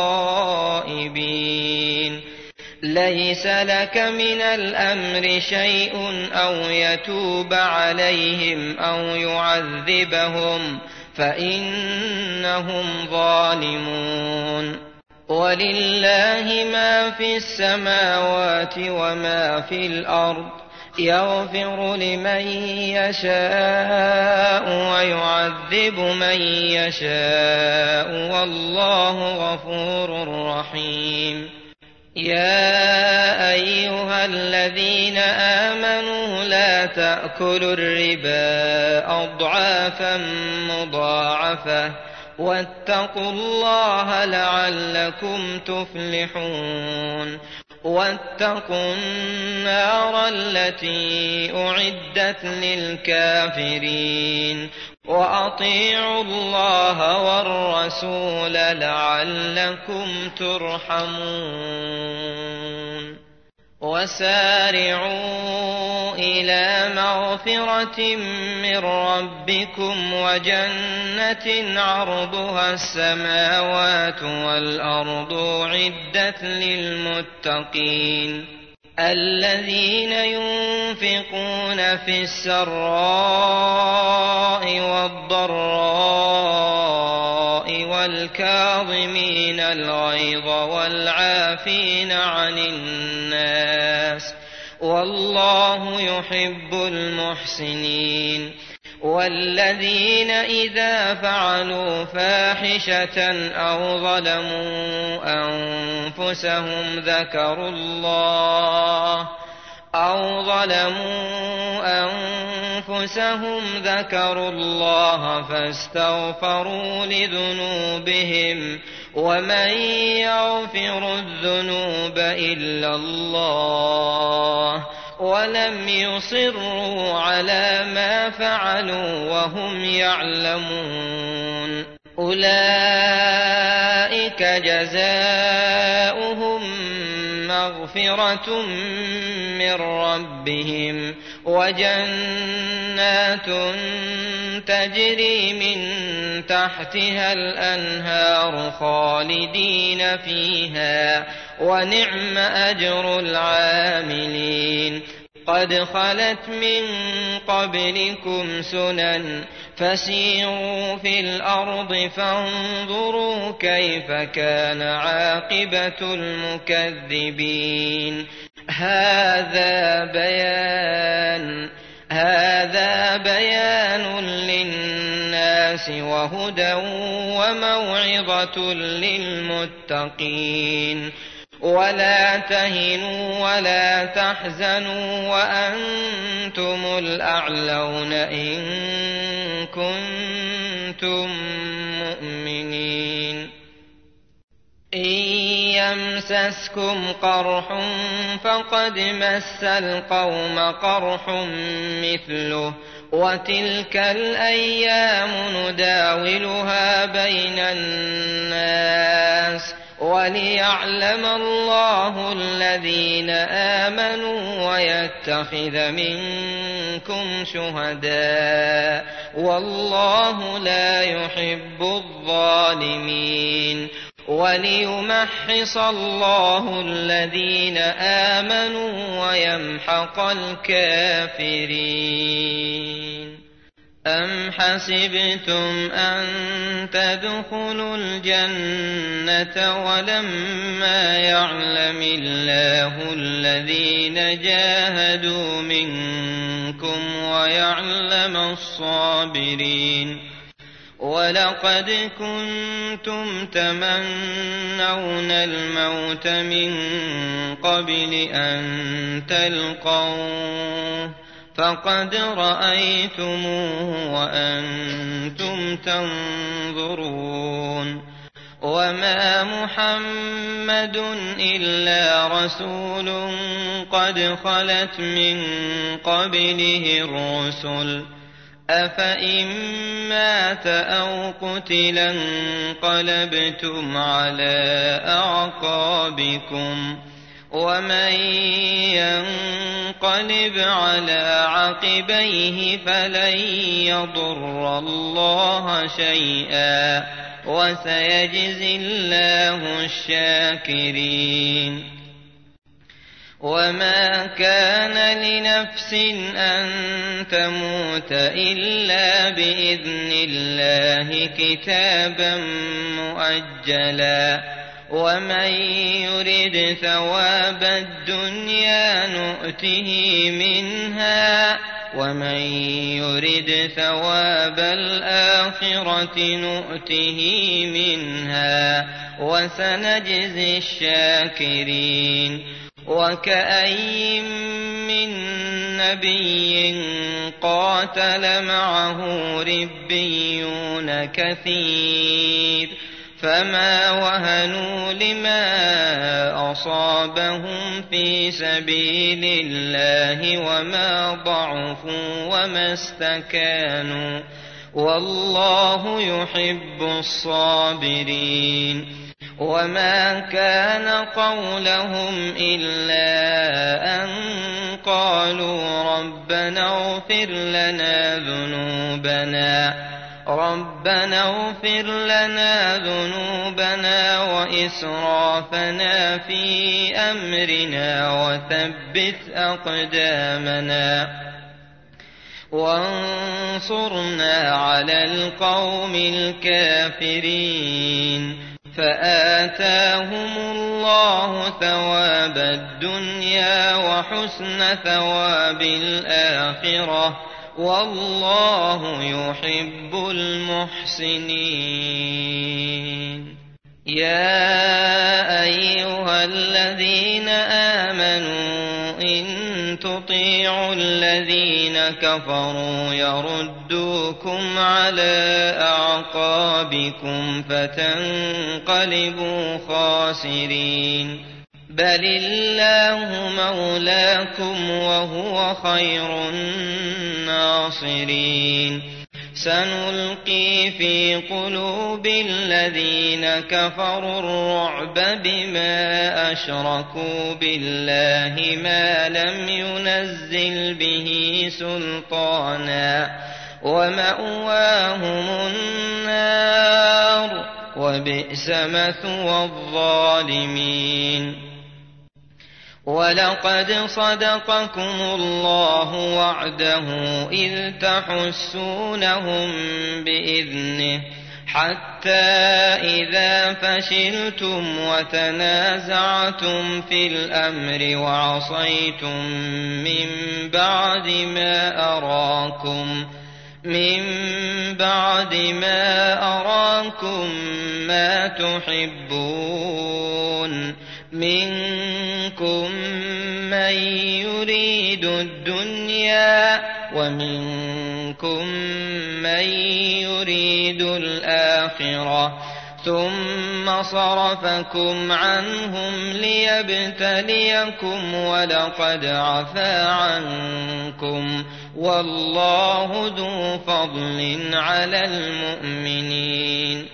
S1: خائبين ليس لك من الأمر شيء أو يتوب عليهم أو يعذبهم فإنهم ظالمون ولله ما في السماوات وما في الأرض يغفر لمن يشاء ويعذب من يشاء والله غفور رحيم يا أيها الذين آمنوا لا تأكلوا الربا أضعافا مضاعفة واتقوا الله لعلكم تفلحون واتقوا النار التي أعدت للكافرين وأطيعوا الله والرسول لعلكم ترحمون وسارعوا إلى مغفرة من ربكم وجنة عرضها السماوات والأرض أعدت للمتقين الذين ينفقون في السراء والضراء والكاظمين الغيظ والعافين عن الناس والله يحب المحسنين والذين إذا فعلوا فاحشة أو ظلموا أنفسهم ذكروا الله أو ظلموا أنفسهم ذكروا الله فاستغفروا لذنوبهم ومن يغفر الذنوب إلا الله ولم يصروا على ما فعلوا وهم يعلمون أولئك جزاؤهم مغفرة من ربهم وجنات تجري من تحتها الأنهار خالدين فيها ونعم أجر العاملين قد خلت من قبلكم سنن فسيروا في الأرض فانظروا كيف كان عاقبة المكذبين هذا بيان هذا بيان للناس وهدى وموعظة للمتقين ولا تهنوا ولا تحزنوا وأنتم الأعلون إن كنتم مؤمنين إن يمسسكم قرح فقد مس القوم قرح مثله وتلك الأيام نداولها بين الناس وليعلم الله الذين آمنوا ويتخذ منكم شهداء والله لا يحب الظالمين وليمحص الله الذين آمنوا ويمحق الكافرين أم حسبتم أن تدخلوا الجنة ولما يعلم الله الذين جاهدوا منكم ويعلم الصابرين ولقد كنتم تمنون الموت من قبل أن تلقوه فقد رأيتموه وأنتم تنظرون وما محمد إلا رسول قد خلت من قبله الرسل أفإن مات أو قتلا انقلبتم على أعقابكم ومن ينقلب على عقبيه فلن يضر الله شيئا وسيجزي الله الشاكرين وما كان لنفس أن تموت إلا بإذن الله كتابا مؤجلا ومن يرد ثواب الدنيا نؤته منها ومن يرد ثواب الآخرة نؤته منها وسنجزي الشاكرين وكأي من نبي قاتل معه ربيون كثير فما وهنوا لما أصابهم في سبيل الله وما ضعفوا وما استكانوا والله يحب الصابرين وما كان قولهم إلا أن قالوا ربنا اغفر لنا ذنوبنا ربنا اغفر لنا ذنوبنا وإسرافنا في أمرنا وثبت أقدامنا وانصرنا على القوم الكافرين فآتاهم الله ثواب الدنيا وحسن ثواب الآخرة والله يحب المحسنين يا أيها الذين آمنوا إن تطيعوا الذين كفروا يردوكم على أعقابكم فتنقلبوا خاسرين بل الله مولاكم وهو خير الناصرين سنلقي في قلوب الذين كفروا الرعب بما أشركوا بالله ما لم ينزل به سلطانا ومأواهم النار وبئس مثوى الظالمين ولقد صدقكم الله وعده إذ تحسونهم بإذنه حتى إذا فشلتم وتنازعتم في الأمر وعصيتم من بعد ما أراكم من بعد ما أراكم ما تحبون منكم من يريد الدنيا ومنكم من يريد الآخرة ثم صرفكم عنهم ليبتليكم ولقد عفا عنكم والله ذو فضل على المؤمنين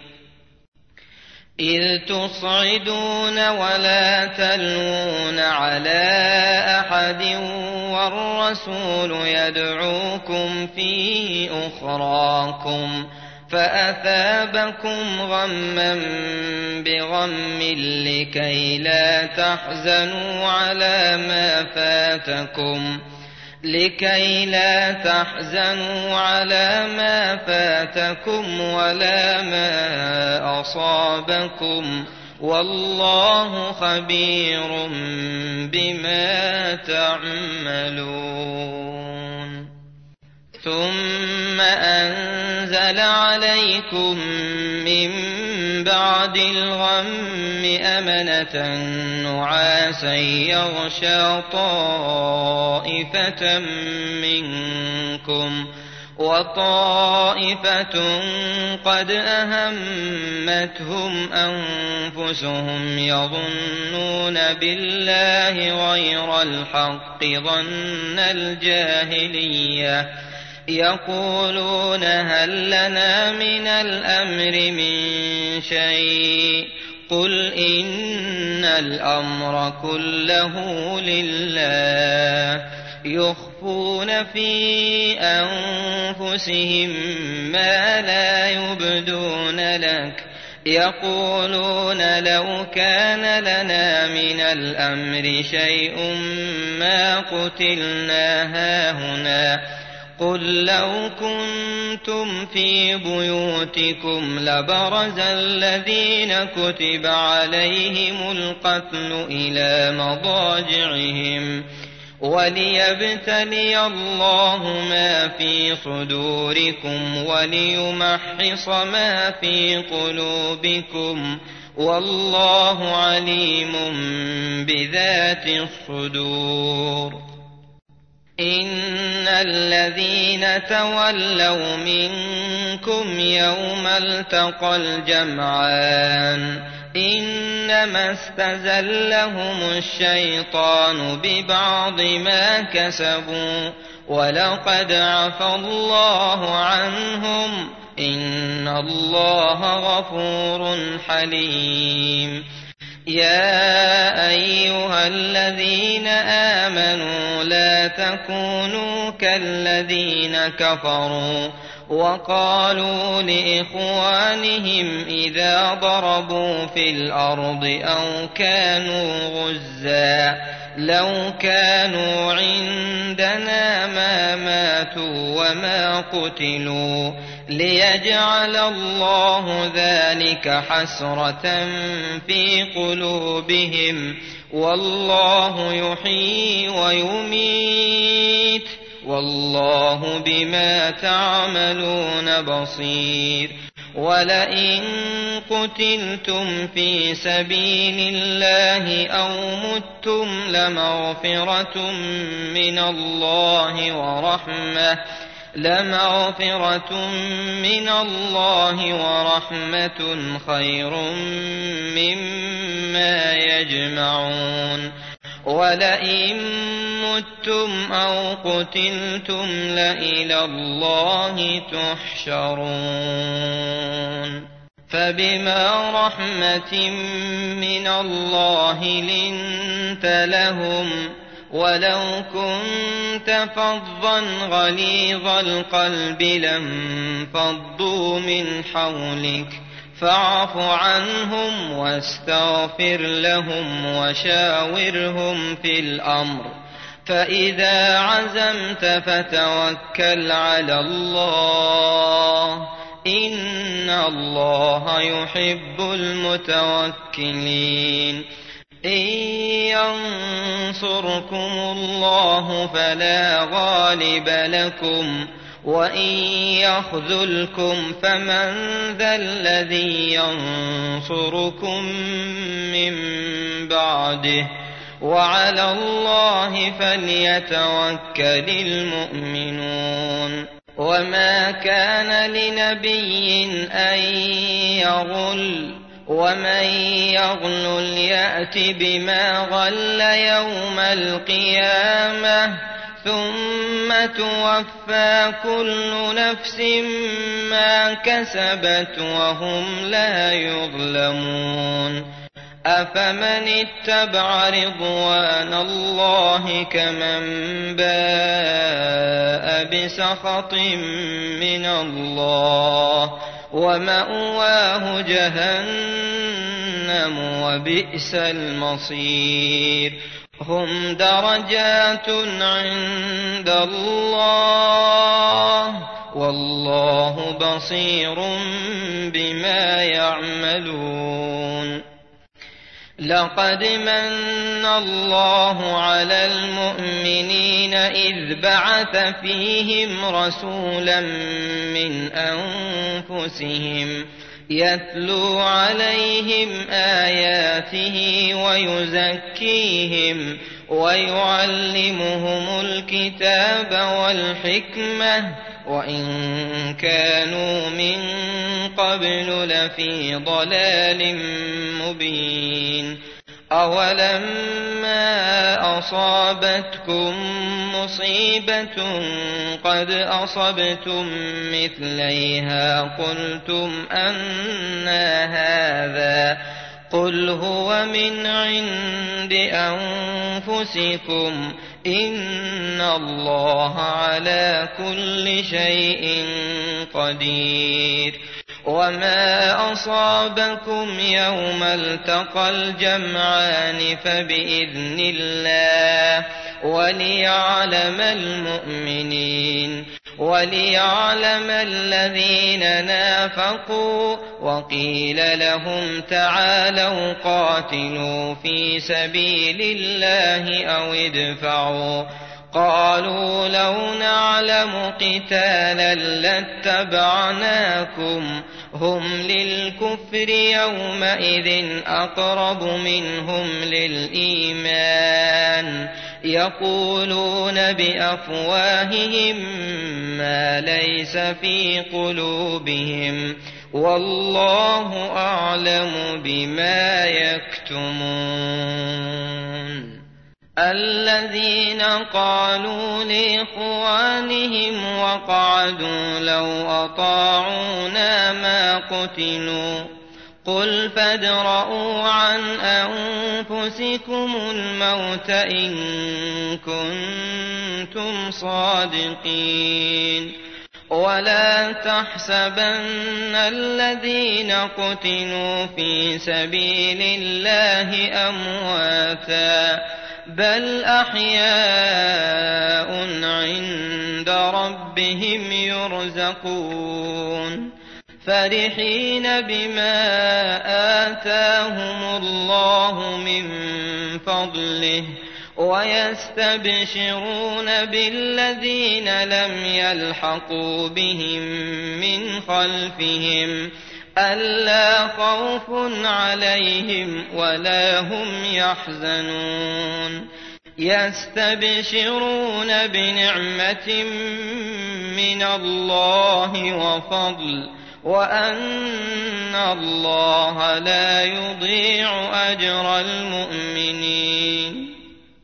S1: إذ تصعدون ولا تلوون على أحد والرسول يدعوكم في أخراكم فأثابكم غما بغم لكي لا تحزنوا على ما فاتكم لكي لا تحزنوا على ما فاتكم ولا ما أصابكم والله خبير بما تعملون ثم أنزل عليكم من بعد الغم أمنة نعاسا يغشى طائفة منكم وطائفة قد أهمتهم أنفسهم يظنون بالله غير الحق ظن الجاهلية يقولون هل لنا من الأمر من شيء قل إن الأمر كله لله يخفون في أنفسهم ما لا يبدون لك يقولون لو كان لنا من الأمر شيء ما قتلنا هاهنا قل لو كنتم في بيوتكم لبرز الذين كتب عليهم القتل إلى مضاجعهم وليبتلي الله ما في صدوركم وليمحص ما في قلوبكم والله عليم بذات الصدور إن الذين تولوا منكم يوم التقى الجمعان إنما استزلهم الشيطان ببعض ما كسبوا ولقد عفى الله عنهم إن الله غفور حليم يا أيها الذين آمنوا لا تكونوا كالذين كفروا وقالوا لإخوانهم إذا ضربوا في الأرض أو كانوا غزا لو كانوا عندنا ما ماتوا وما قتلوا ليجعل الله ذلك حسرة في قلوبهم والله يحيي ويميت والله بما تعملون بصير ولئن قتلتم في سبيل الله أو متم لمغفرة من الله ورحمة لمغفرة من الله ورحمة خير مما يجمعون ولئن متم أو قتلتم لإلى الله تحشرون فبما رحمة من الله لنت لهم ولو كنت فظا غليظ القلب لانفضوا من حولك فاعف عنهم واستغفر لهم وشاورهم في الأمر فإذا عزمت فتوكل على الله إن الله يحب المتوكلين إن ينصركم الله فلا غالب لكم وإن يخذلكم فمن ذا الذي ينصركم من بعده وعلى الله فليتوكل المؤمنون وما كان لنبي أن يغل ومن يغل يأت بما غل يوم القيامة ثم توفى كل نفس ما كسبت وهم لا يظلمون أفمن اتبع رضوان الله كمن باء بسخط من الله ومأواه جهنم وبئس المصير هم درجات عند الله والله بصير بما يعملون لقد من الله على المؤمنين إذ بعث فيهم رسولا من أنفسهم يتلو عليهم آياته ويزكيهم ويعلمهم الكتاب والحكمة وإن كانوا من قبل لفي ضلال مبين أولما أصابتكم مصيبة قد أصبتم مثليها قلتم أنى هذا قل هو من عند أنفسكم إن الله على كل شيء قدير وما أصابكم يوم التقى الجمعان فبإذن الله وليعلم المؤمنين وليعلم الذين نافقوا وقيل لهم تعالوا قاتلوا في سبيل الله أو ادفعوا قالوا لو نعلم قتالا لاتبعناكم هم للكفر يومئذ أقرب منهم للإيمان يقولون بأفواههم ما ليس في قلوبهم والله أعلم بما يكتمون الذين قالوا لإخوانهم وقعدوا لو أطاعونا ما قتلوا قل فادرءوا عن أنفسكم الموت إن كنتم صادقين ولا تحسبن الذين قتلوا في سبيل الله أمواتا بل أحياء عند ربهم يرزقون فرحين بما آتاهم الله من فضله ويستبشرون بالذين لم يلحقوا بهم من خلفهم ألا خوف عليهم ولا هم يحزنون يستبشرون بنعمة من الله وفضل وأن الله لا يضيع أجر المؤمنين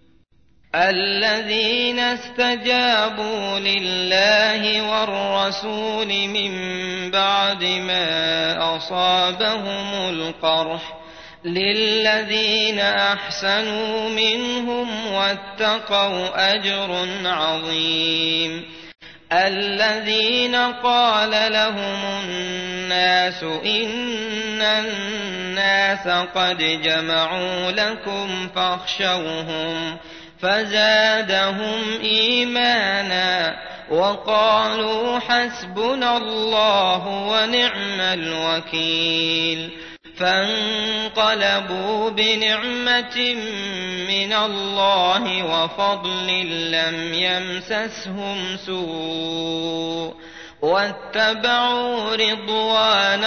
S1: الذين استجابوا لله والرسول من بعد ما أصابهم القرح للذين أحسنوا منهم واتقوا أجر عظيم الذين قال لهم الناس إن الناس قد جمعوا لكم فاخشوهم فزادهم إيمانا وقالوا حسبنا الله ونعم الوكيل فانقلبوا بنعمة من الله وفضل لم يمسسهم سوء واتبعوا رضوان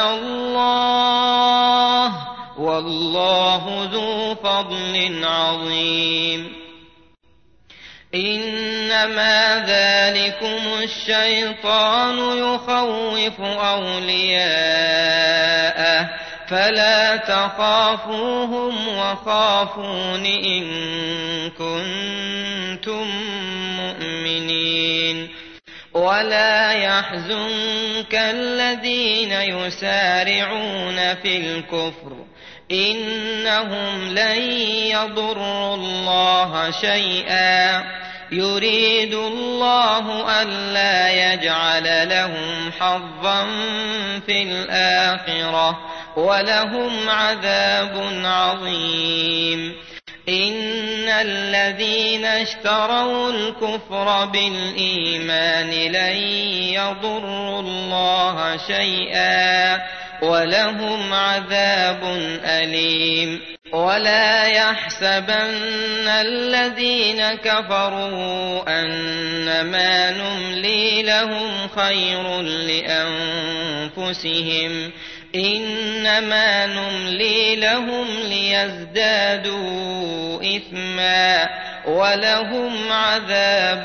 S1: الله والله ذو فضل عظيم إنما ذلكم الشيطان يخوف أولياءه فلا تخافوهم وخافون إن كنتم مؤمنين ولا يحزنك الذين يسارعون في الكفر إنهم لن يضروا الله شيئا يريد الله ألا يجعل لهم حظا في الآخرة ولهم عذاب عظيم إن الذين اشتروا الكفر بالإيمان لن يضروا الله شيئا ولهم عذاب أليم ولا يحسبن الذين كفروا أنما نملي لهم خير لأنفسهم إنما نملي لهم ليزدادوا إثما ولهم عذاب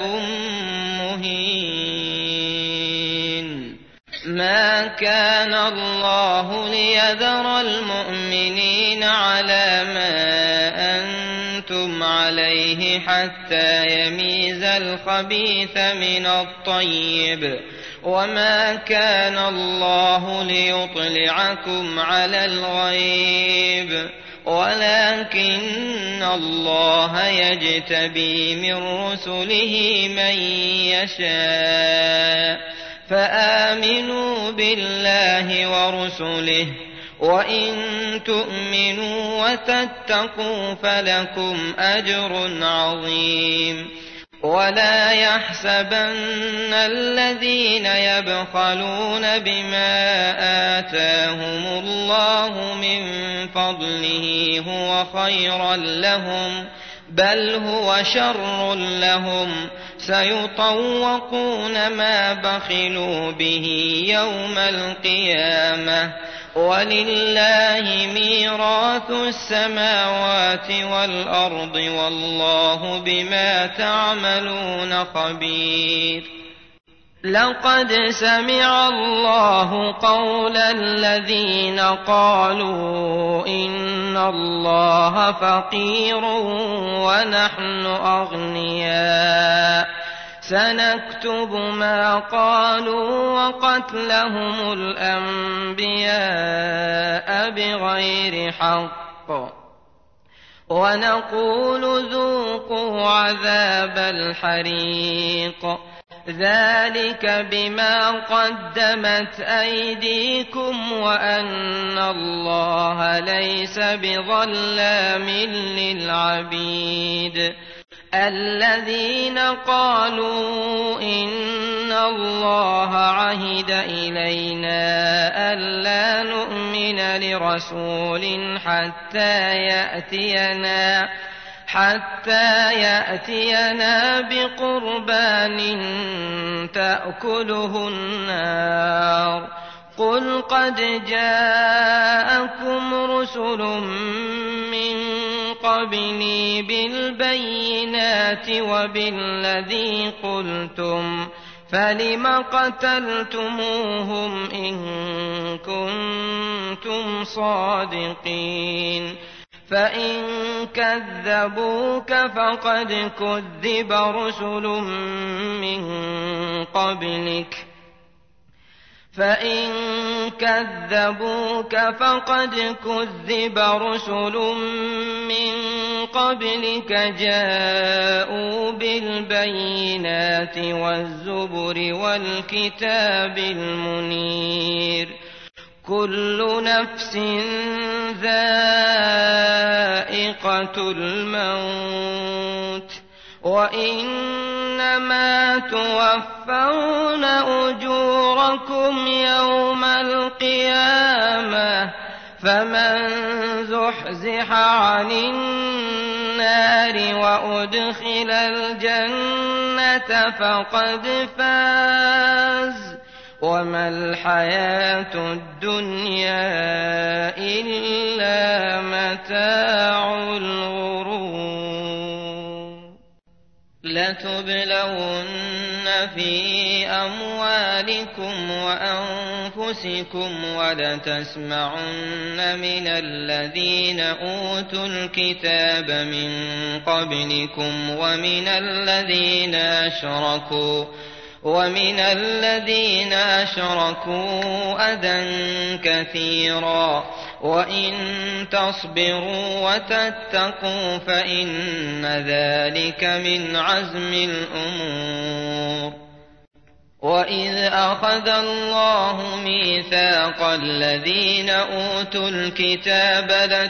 S1: مهين ما كان الله ليذر المؤمنين على ما أنتم عليه حتى يميز الخبيث من الطيب وما كان الله ليطلعكم على الغيب ولكن الله يجتبي من رسله من يشاء فآمنوا بالله ورسله وإن تؤمنوا وتتقوا فلكم أجر عظيم ولا يحسبن الذين يبخلون بما آتاهم الله من فضله هو خيرا لهم بل هو شر لهم سيطوقون ما بخلوا به يوم القيامة ولله ميراث السماوات والأرض والله بما تعملون خبير لقد سمع الله قول الذين قالوا إن الله فقير ونحن أغنياء سنكتب ما قالوا وقتلهم الأنبياء بغير حق ونقول ذوقوا عذاب الحريق ذلك بما قدمت أيديكم وأن الله ليس بظلام للعبيد الذين قالوا إن الله عهد إلينا ألا نؤمن لرسول حتى يأتينا حتى يأتينا بقربان تأكله النار قل قد جاءكم رسل من قبلي بالبينات وبالذي قلتم فلم قتلتموهم إن كنتم صادقين فإن كذبوك فقد كذب رسل من قبلك فإن كذبوك فقد كذب رسل من قبلك جاءوا بالبينات والزبر والكتاب المنير كل نفس ذائقة الموت وإنما توفون أجوركم يوم القيامة فمن زحزح عن النار وأدخل الجنة فقد فاز وما الحياة الدنيا إلا متاع الغرور لتبلون في أموالكم وأنفسكم ولتسمعن من الذين أوتوا الكتاب من قبلكم ومن الذين أشركوا ومن الذين أشركوا أذى كثيرا وإن تصبروا وتتقوا فإن ذلك من عزم الأمور وإذ أخذ الله ميثاق الذين أوتوا الكتاب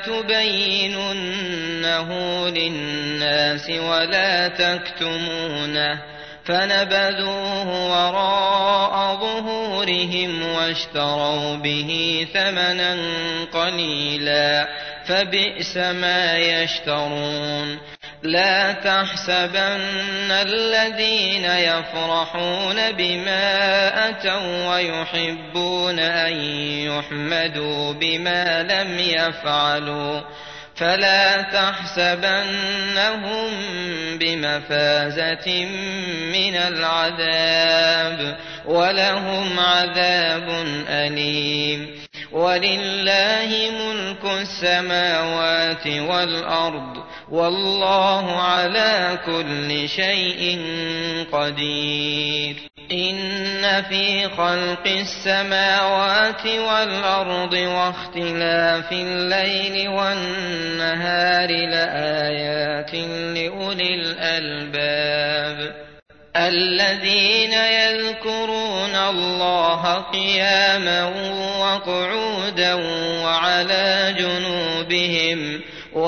S1: لتبيننه للناس ولا تكتمونه فنبذوه وراء ظهورهم واشتروا به ثمنا قليلا فبئس ما يشترون لا تحسبن الذين يفرحون بما أتوا ويحبون أن يحمدوا بما لم يفعلوا فلا تحسبنهم بمفازة من العذاب ولهم عذاب أليم ولله ملك السماوات والأرض والله على كل شيء قدير إن في خلق السماوات والأرض واختلاف الليل والنهار لآيات لأولي الألباب الذين يذكرون الله قياما وقعودا وعلى جنوبهم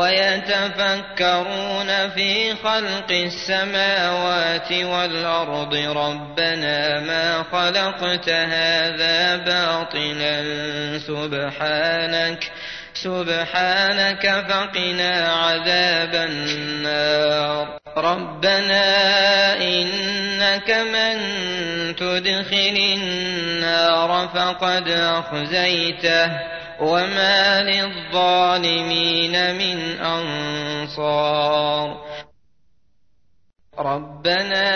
S1: ويتفكرون في خلق السماوات والأرض ربنا ما خلقت هذا باطلا سبحانك سبحانك فقنا عذاب النار ربنا إنك من تدخل النار فقد أخزيته وما للظالمين من أنصار ربنا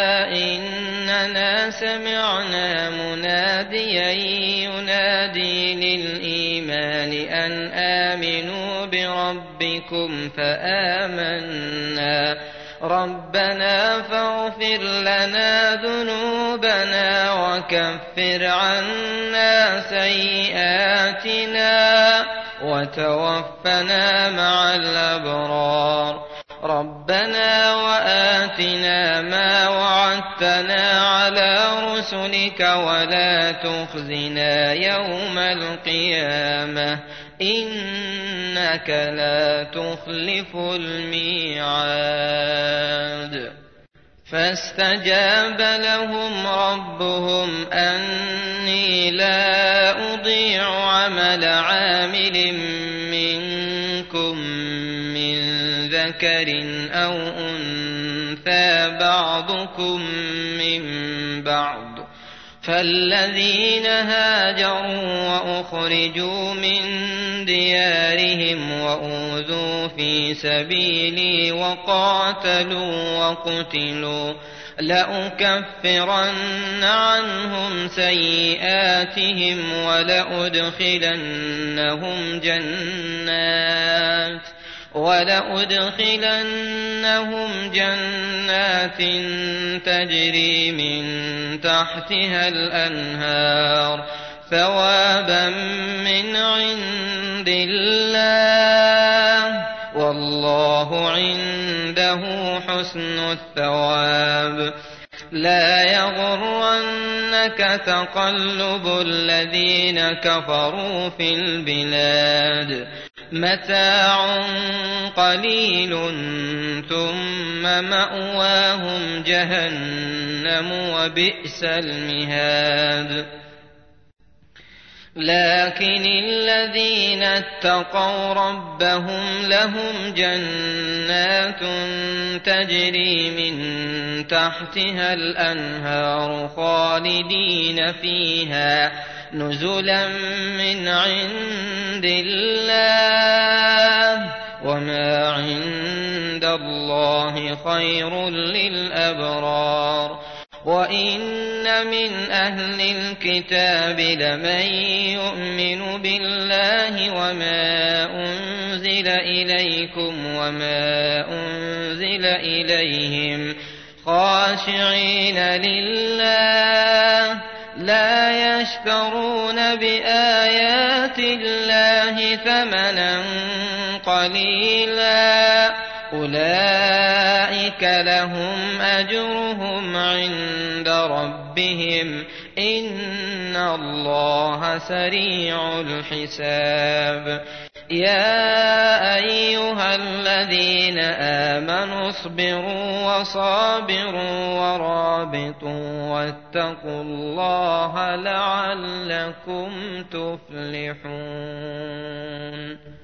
S1: إننا سمعنا مناديا ينادي للإيمان أن آمنوا بربكم فآمنا ربنا فاغفر لنا ذنوبنا وكفر عنا سيئاتنا وتوفنا مع الأبرار ربنا وآتنا ما وعدتنا على رسلك ولا تخزنا يوم القيامة إنك لا تخلف الميعاد فاستجاب لهم ربهم أني لا أضيع عمل عامل منكم من ذكر أو أنثى بعضكم من بعض فالذين هاجروا وأخرجوا من ديارهم وأوذوا في سبيلي وقاتلوا وقتلوا لأكفرن عنهم سيئاتهم ولأدخلنهم جنات ولأدخلنهم جنات تجري من تحتها الأنهار ثوابا من عند الله والله عنده حسن الثواب. لا يغرنك تقلب الذين كفروا في البلاد متاع قليل ثم مأواهم جهنم وبئس المهاد. لكن الذين اتقوا ربهم لهم جنات تجري من تحتها الأنهار خالدين فيها نزلا من عند الله وما عند الله خير للأبرار. وإن من أهل الكتاب لمن يؤمن بالله وما أنزل إليكم وما أنزل إليهم خاشعين لله لا يشترون بآيات الله ثمنا قليلا أولئك لهم أجرهم عند ربهم إن الله سريع الحساب. يا أيها الذين آمنوا اصبروا وصابروا ورابطوا واتقوا الله لعلكم تفلحون.